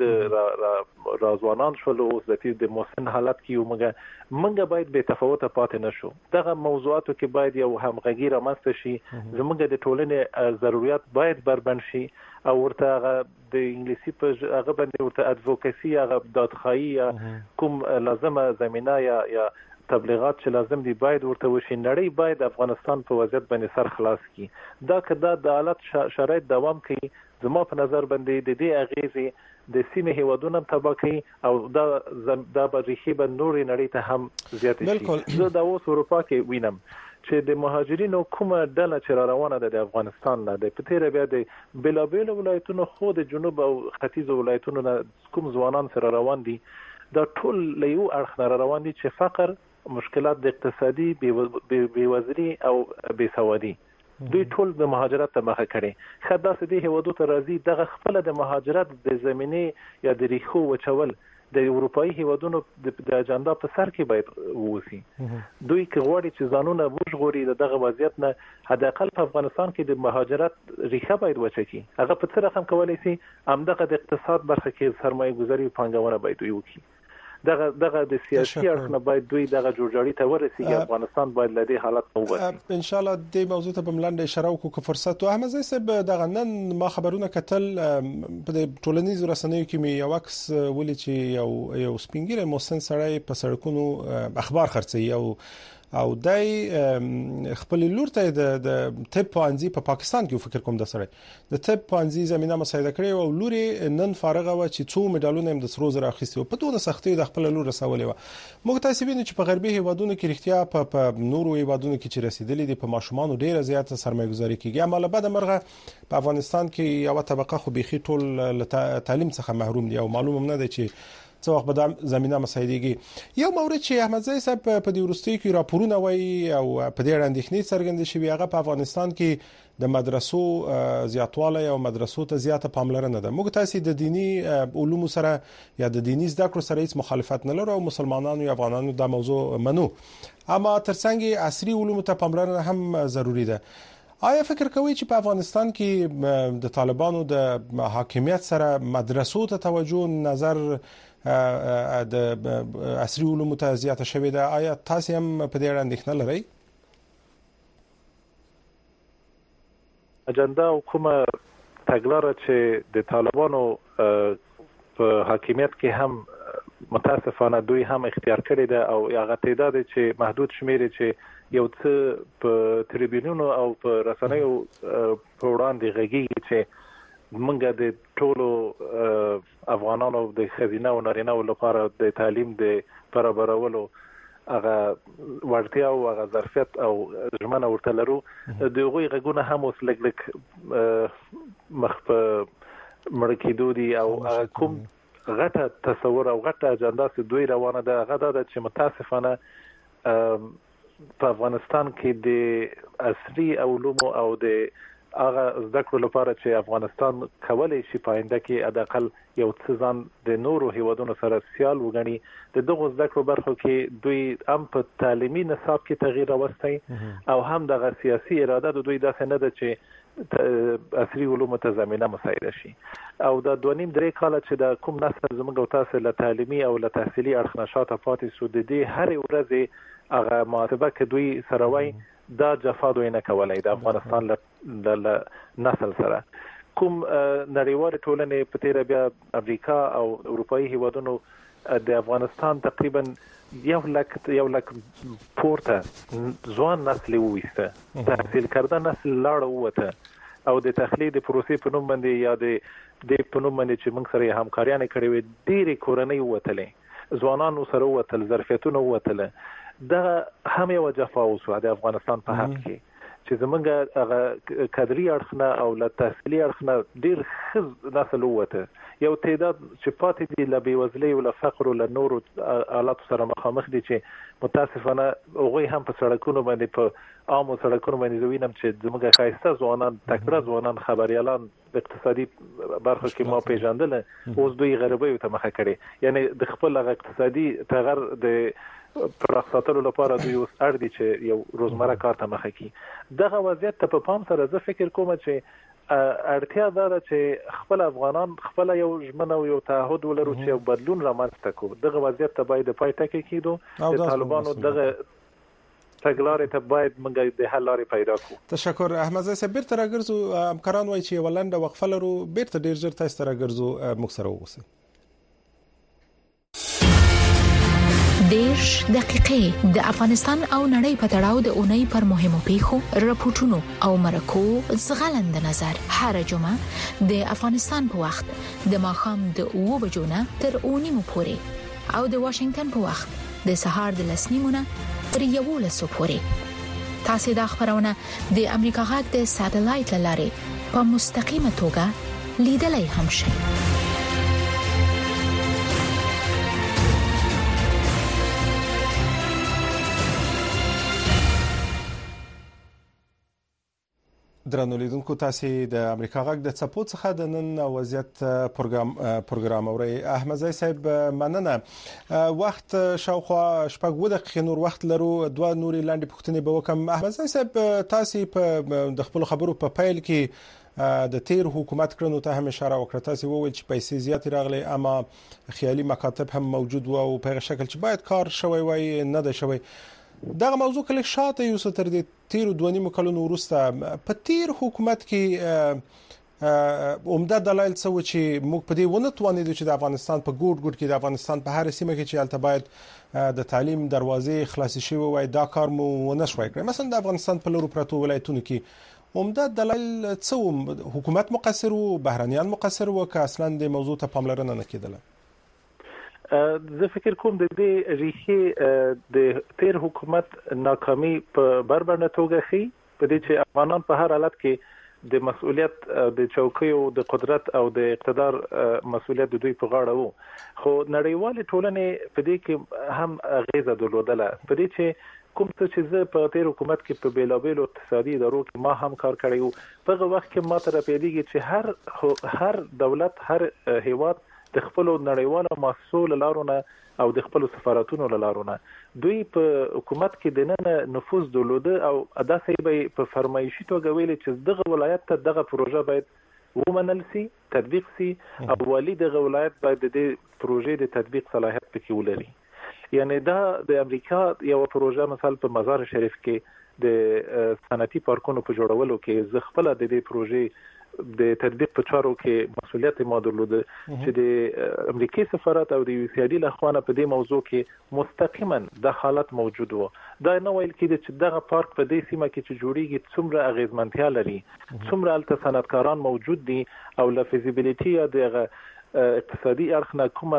د رازوانان شول اوس د تیر د موسن حالت کې موږ موږ باید به تفاوت پاتې نشو دغه موضوعاتو کې باید یو همغږي رامنځته شي زموږ د ټولنې ضرورت باید بربند شي او ورته د انګلیسي په هغه باندې ورته ادوکاسي هغه دادخواهي کوم لازمه زمينه یا یا تبلیغات چې لازم دي باید ورته وشي نړۍ باید افغانستان په وضعیت باندې سر خلاص کړي دا کدا د حالت شرایط دوام کوي زما په نظر باندې د دې اغیزې د سیمه هیوادونو تبا کوي او دا د بریخي به نوري نړۍ ته هم زیات شي زه د اوس اروپا کې وینم چې د مهاجرینو کومه ډله چې روانه ده د افغانستان نه د پتیره بیا د بلابل ولایتونو خو د جنوب او ختیځ ولایتونو نه کوم ځوانان سره روان دي دا ټول له یو اړخ نه روان دي چې فقر مشکلات د اقتصادي بیوزري او بیسوادي دوی ټول د مهاجرت ته مخه کړي خدای سدي هوادو ته راځي دغه خپل د مهاجرت د زمینه یا د ریخو وچول د اروپאי هیوادونو د اجنډا په سر کې باید ووسی دوی کې غواړي چې ځانونه وژغوري دغه وضعیت نه حد اقل په افغانستان کې د مهاجرت ریخه باید وچکی هغه په څه رقم کولای شي همدغه د اقتصاد برخه کې سرمایه گذاري پانګونه باید وکړي دغه دغه د سیاسي اړخ نه باید دوی دغه جوړجاړي ته ورسیږي افغانستان باید لدی حالت ووځي ان شاء الله د موضوع ته بملاند اشاره وکړو فرصت او احمد صاحب دغه نن ما خبرونه کتل په ټولنیزو رسنیو کې می یو عکس ولې چې یو یو سپینګیره موسن سړی په سړکونو اخبار خرڅي او او دای خپل لور ته د طب پانزي په پاکستان کې فکر کوم د سره د طب پانزي زمينه مساعده کړې او لوري نن فارغه و چې څو مډالونه هم د سرو زر اخیستي او په دونه سختي د خپل لور رسولې و موږ تاسو وینئ چې په غربي هیوادونو کې رښتیا په نورو هیوادونو کې چې رسیدلې دي په ماشومان ډیره زیاته سرمایه‌ګذاري کیږي عمل بعد مرغه په افغانستان کې یو طبقه خو بيخي ټول تعلیم څخه محروم دي او معلومه نه ده چې څو وخت به زمينه مساعدېږي یو مورد چې احمد زئی صاحب په دې ورستۍ کې راپورونه وایي او په دې اړه څرګند شوی هغه په افغانستان کې د مدرسو زیاتواله او مدرسو ته زیاته پاملرنه ده موږ تاسو د دینی علوم سره یا د دینی زده کړو سره هیڅ مخالفت نه لرو او مسلمانانو یا افغانانو د موضوع منو اما ترڅنګ عصري علوم ته پاملرنه هم ضروری ده آیا فکر کوئ چې په افغانستان کې د طالبانو د حاکمیت سره مدرسو ته توجه نظر د عصري علوم ته زیاته شوې ده آیا تاسو هم په دې اړه اندېښنه لرئ اجنډا کومه تګلاره چې د طالبانو په حاکمیت کې هم متاسفانه دوی هم اختیار کړی ده او هغه تعداد چې محدود شمیر چې یو څه په تریبیونونو او په رسنیو په وړاندې غږیږي چې منګه د ټولو افغانانو د خزینه او نارینه لپاره د تعلیم د برابرولو هغه ورتیا او هغه ظرفیت او ژمنه ورته لرو د غوي غږونه هم اوس لګ لګ مخ په مرکیدو دي او کوم غټه تصور او غټه اجنډا چې دوی روانه ده هغه د چې متاسفانه په افغانستان کې د عصري علوم او د هغه زده کړو لپاره چې افغانستان کولای شي په آینده کې اداقل یو څه ځان د نورو هیوادونو سره سیال وګڼي د دغه زده کړو برخو کې دوی هم په تعلیمي نصاب کې تغییر راوستي او هم د سیاسي اراده د دوی داسې نه ده چې عصري علوم ته زمينه مساعده شي او د دوه درې کال چې د کوم نسل زموږ او تاسو له تعلیمي او له تحصیلي اړخ نشاط پاتې سو د دې هر ورځ هغه محاسبه کې دوی سره وای دا جفا دوی نه کولای د افغانستان له نسل سره کوم نړیوال ټولنې په تیر بیا امریکا او اروپאי هیوادونو د افغانستان تقریبا یو لک یو لک پورته ځوان نسل وېسته تحصیل کرده نسل لاړ وته او د تخلید پروسې په نوم باندې یا د د په نوم باندې چې موږ سره همکاریان کړې وي ډېری کورنۍ وتلې ځوانانو سره وتل ظرفیتونه وتل دا هم یو جفا اوسه د افغانستان په حق کې چې زمونږ هغه کادري اړخنه او له تحصیلي اړخنه ډیر خز نسل وته یو تعداد چې پاتې دي له بیوزلۍ او له فقر او له نورو حالات سره مخامخ دي چې متاسفانه هغه هم په سړکونو باندې په عامو سړکونو باندې وینم چې زمونږ خاصه ځوانان تکړه ځوانان خبريالان اقتصادي برخه کې ما پیژندل اوس دوی غربي ته مخه کړي یعنی د خپل اقتصادي تغیر د پراختلو لپاره دوی اوس اړ دي چې یو روزمره کار ته مخه کی دغه وضعیت ته په پام سره زه فکر کوم چې اړتیا ده چې خپل افغانان خپل یو ژمنه او یو تعهد ولرو چې یو بدلون رامنځته کو دغه وضعیت ته باید پای ټکی کیدو د طالبانو دغه تګلارې ته باید موږ د حل لارې پیدا کړو. تشکر احمد زاهد صاحب بیرته راګرځو همکاران وایي چې ولنډه وقفه لرو بیرته ډیر ژر تاسو راګرځو موږ سره اوسئ. دیش دقیقې د افغانستان او نړۍ په تړاو د اونۍ پر مهمو پیښو راپورټونو او مرکو زغلند نظر هر جمعه د افغانستان په وخت د ماښام د اوه بجو نه تر اوه نیمو پورې او د واشنگټن په وخت د سهار د لس نیمو نه تر یوولسو پورې تاسو د خبرونه د امریکا غږ د ساتلایت لارې په مستقیمه توګه لیدلای هم شئ. درنو لیدونکو تاسو د امریکا غږ د چپو څخه د نن وضعیت پروګرام پروګرام اوري. احمد زاهد صاحب مننه. وخت شاوخوا شپږ و دقیقې نور وخت لرو دوه نوري لاندې پوښتنې به وکم. احمد زاهد صاحب تاسو په د خپل خبرو په پایل کې د تیر حکومت کړنو ته هم اشاره وکړه. تاسو وویل چې پیسې زیات راغلي اما خیالي مکاتب هم موجود وو او په شکل چې باید کار شوی وای نه ده شوی. دغه موضوع کله شاته یو ستر دي تیر دوه کلونو وروسته په تیر حکومت کې عمده دلایل څه چې موږ په دې ونه توانیدو چې د افغانستان په ګوټ ګوټ کې د افغانستان په هر سیمه کې چې البته باید د تعلیم دروازې خلاص شي وای دا کار مو ونه شوي کړی. مثلا د افغانستان په لورو پرتو ولایتونو کې عمده دلایل څه حکومت مقصر او بهرانيان مقصر او که اصلا د موضوع ته پاملرنه نه کیدله. زه فکر کوم د دې ریښې د تیر حکومت ناکامي په بربنده توګه خي په دې چې افغانان په هر حالت کې د مسؤلیت د چوکۍ او د قدرت او د اقتدار مسؤلیت د دوی په غاړه وو خو نړیوال ټولنې په دې کې هم غیزه درلودله په دې چې کوم څه چې زه په تیر حکومت کې په بیلابیلو اقتصادي ادارو کې ما هم کار کړی وو په هغه وخت کې ما ته راپېدېږي چې هر هر دولت هر هیواد د خپل نړیوالو مؤسسو لارونه او د خپل سفارتونو لارونه دوی په حکومت کې د نن نفوذ درلوده او داسې به په فرمایشي توګه ویل چې دغه ولایت ته دغه پروژه باید ومنل سي تطبیق سي او والی دغه ولایت باید د دې پروژې د تطبیق صلاحیت پکې ولري. یعنی دا د امریکا یو پروژه مثال په مزار شریف کې د صنعتي پارکونو په جوړولو کې زه خپل د دې پروژې د تطبیق په چارو کې مسؤلیت ما درلوده چې د امریکای سفارت او د یو سی ای ډي له خوا په دې موضوع کې مستقیما د حالت موجود و. دا نه ویل کېده چې دغه پارک په دې سیمه کې چې جوړیږي څومره اغیزمنتیا لري، څومره الته صنعتکاران موجود دي او له فیزیبیلیټي یا دغه اقتصادي اړخ نه کومه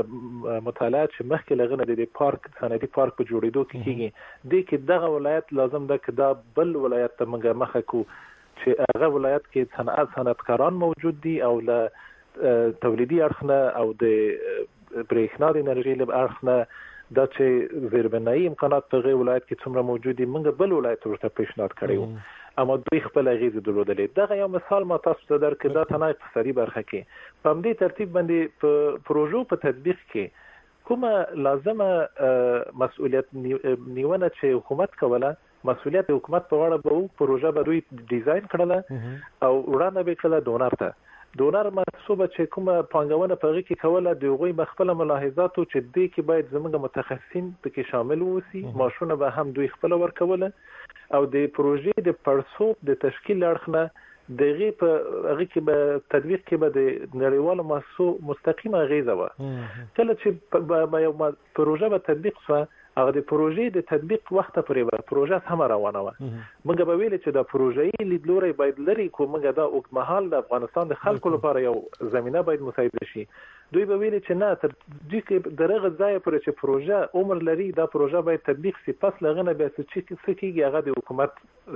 مطالعه چې مخکې لغنه د پارک صنعتي پارک په جوړېدو کې کېږي د کې دغه ولایت لازم ده چې دا بل ولایت ته موږ مخه کو چې هغه ولایت کې صنعت صنعتکاران موجود دي او له تولیدي اړخ نه او د برېښنا د انرژي له اړخ نه دا چې زیربنایي امکانات په غیر ولایت کې څومره موجود دي موږ بل ولایت ورته پیشنهاد کړی اما دوی خپل غیزه درلودلې. دغه یو مثال ما تاسو ته درکړم دا تنه اقتصادي برخه کې په همدې ترتیب باندې په پروژو په تطبیق کې کومه لازمه مسؤلیت نیونه چې حکومت کوله، مسؤلیت حکومت په وړه به پروژه به دوی ډیزاین کړله او وړاندې به کړله ډونر ته. ډونر محسوبه چې کومه پانګونه په هغه کې کوله د هغوی مخفله ملاحظاتو چې دې کې باید زموږ متخصصین پکې شامل ووسی، ماشونه به هم دوی خپل ورکوله او د پروژې د پرسوب د تشکیل اړخ نه دغه په هغه کې به تطبیق کې به د نړیوالو مؤسسو مستقیمه غیزه و. کله چې به یو پروژه به تطبیق شوه هغه د پروژې د تطبیق وخت پورې به پروژه هم روانه و. موږ به ویل چې دا پروژې لیدلوري باید لري کو موږ دا اوږدمهال د افغانستان د خلکو لپاره یو زمينه باید مساعده شي. دوی به ویل چې نه تر دې کې درغه ځای پورې چې پروژه عمر لري دا پروژه باید تطبیق شي پس لغنه به چې کیږي هغه د حکومت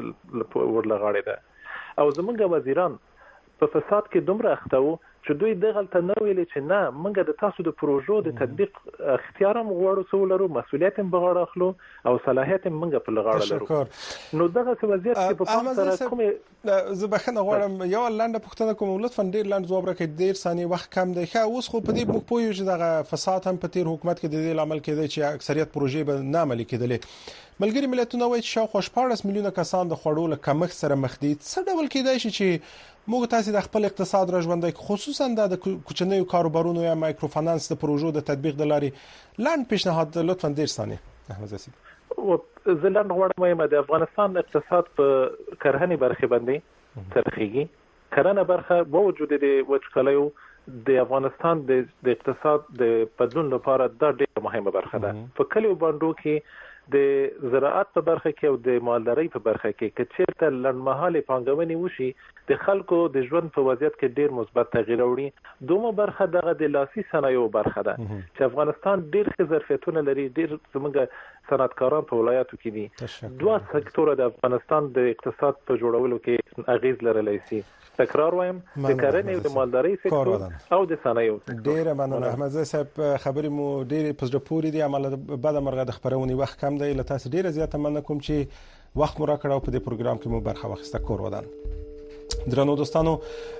ورلغاړي ده. او زمونږ وزیران په فساد کې دومره اخته وو چې دوی دغه ته نو ویل چې نه موږ د تاسو د پروژو د تطبیق اختیار هم غواړو څو لرو، مسؤلیت هم بغاړه اخلو او صلاحیت هم موږ په لغاړه لرو. نو دغه څه وضعیت کې په پام سره کومه زبخنه غواړم یو لاندې پښتنه کوم لطفا ډیر لاند جواب راکړئ، ډیر ثاني وخت کم دی. خو اوس خو په دې موږ پوهیږو چې دغه فساد هم په تیر حکومت کې د دې عمل کېدی چې اکثریت پروژې به نه عملي کېدلې. ملګری ملتونه وایي چې شاوخوا شپاړس میلیونه کسان د خوړو له کمښت سره مخ دي. څه ډول کېدای شي چې موږ تاسو د خپل اقتصاد را ژوندۍ خصوصا د کوچنیو کاروبارونو یا مایکرو فینانس د پروژو د تطبیق د لارې لاند پیشنهاد لطفا ډیر ثانیه احمد زسید او زلان غواړم د افغانستان اقتصاد په کرهنی برخه باندې ترخیږي. کرهنه برخه با وجود د وچکالیو د افغانستان د اقتصاد د بدلون لپاره دا ډیره مهمه برخه ده. په کلیو باندې کې د زراعت په برخه کې او د مالدارۍ په برخه کې کچېرته لنډمهاله پانګونې وشي د خلکو د ژوند په وضعیت کې ډیر مثبت تغییر راوړي. دومره برخه دغه د لاسي صنایعو برخه ده چې افغانستان ډیر ښه ظرفیتونه لري، ډیر زموږ صنعتکاران په ولایتو کې دي. دوه سکتور د افغانستان د اقتصاد په جوړولو کې اغیز لرلی شي. تکرار وایم د کرنې او د مالدارۍ سکتور او د صنایعو. ډیر مننه احمد زی صاحب، خبرې مو ډیر پزړه پورې دي. عمل بعد مرغه د خبرونې وخت کم دی، لته تاسو ډیره زیاته مننه کوم چې وخت مو راکړو په دې پروګرام کې مو برخه واخیسته. کور ودان درنو دوستانو،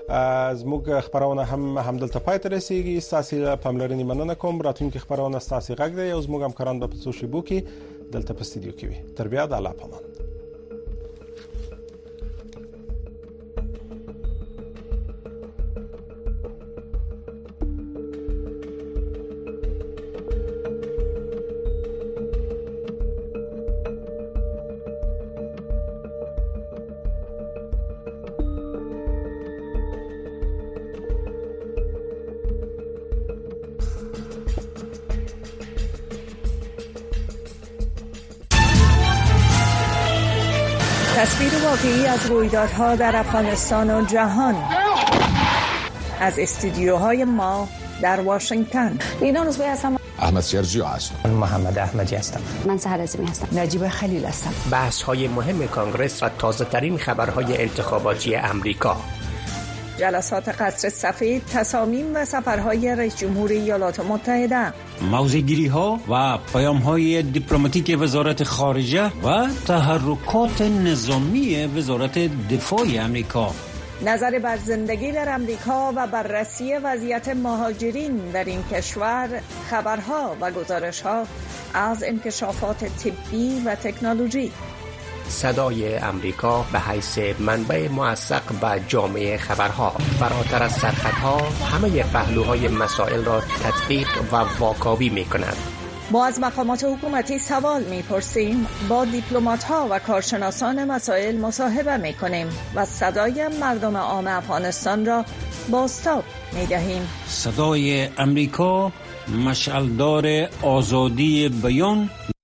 زموږ خبرونه هم همدلته پای ته رسیږي. تاسو پاملرنې مننه کوم. راتلونکي خبرونه تاسو غږ دی او زموږ همکاران په سوشل بو کې دلته په استودیو کې وي. تر بیا د الله پامان. تصویر واقعی از رویدادها در افغانستان و جهان از استودیوهای ما در واشنگتن. لینا روزبه هستم. احمد شرجی هستم. محمد احمدی هستم. من سحر عظیمی هستم. نجیب خلیل هستم. بحث های مهم کانگرس و تازه ترین خبرهای انتخاباتی امریکا. جلسات قصر سفید، تصامیم و سفرهای رئیس جمهور ایالات متحده. موضع‌گیری ها و پیام های دیپلماتیک وزارت خارجه و تحرکات نظامی وزارت دفاع امریکا. نظر بر زندگی در امریکا و بررسی وضعیت مهاجرین در این کشور، خبرها و گزارش‌ها از انکشافات طبی و تکنولوژی. صدای امریکا به حیث منبع موثق و جامع خبرها، فراتر از سرخطها همه پهلوهای مسائل را تدقیق و واکاوی می کند. ما از مقامات حکومتی سوال می‌پرسیم، با دیپلمات‌ها و کارشناسان مسائل مصاحبه می‌کنیم و صدای مردم عام افغانستان را بازتاب می‌دهیم. صدای امریکا مشعلدار آزادی بیان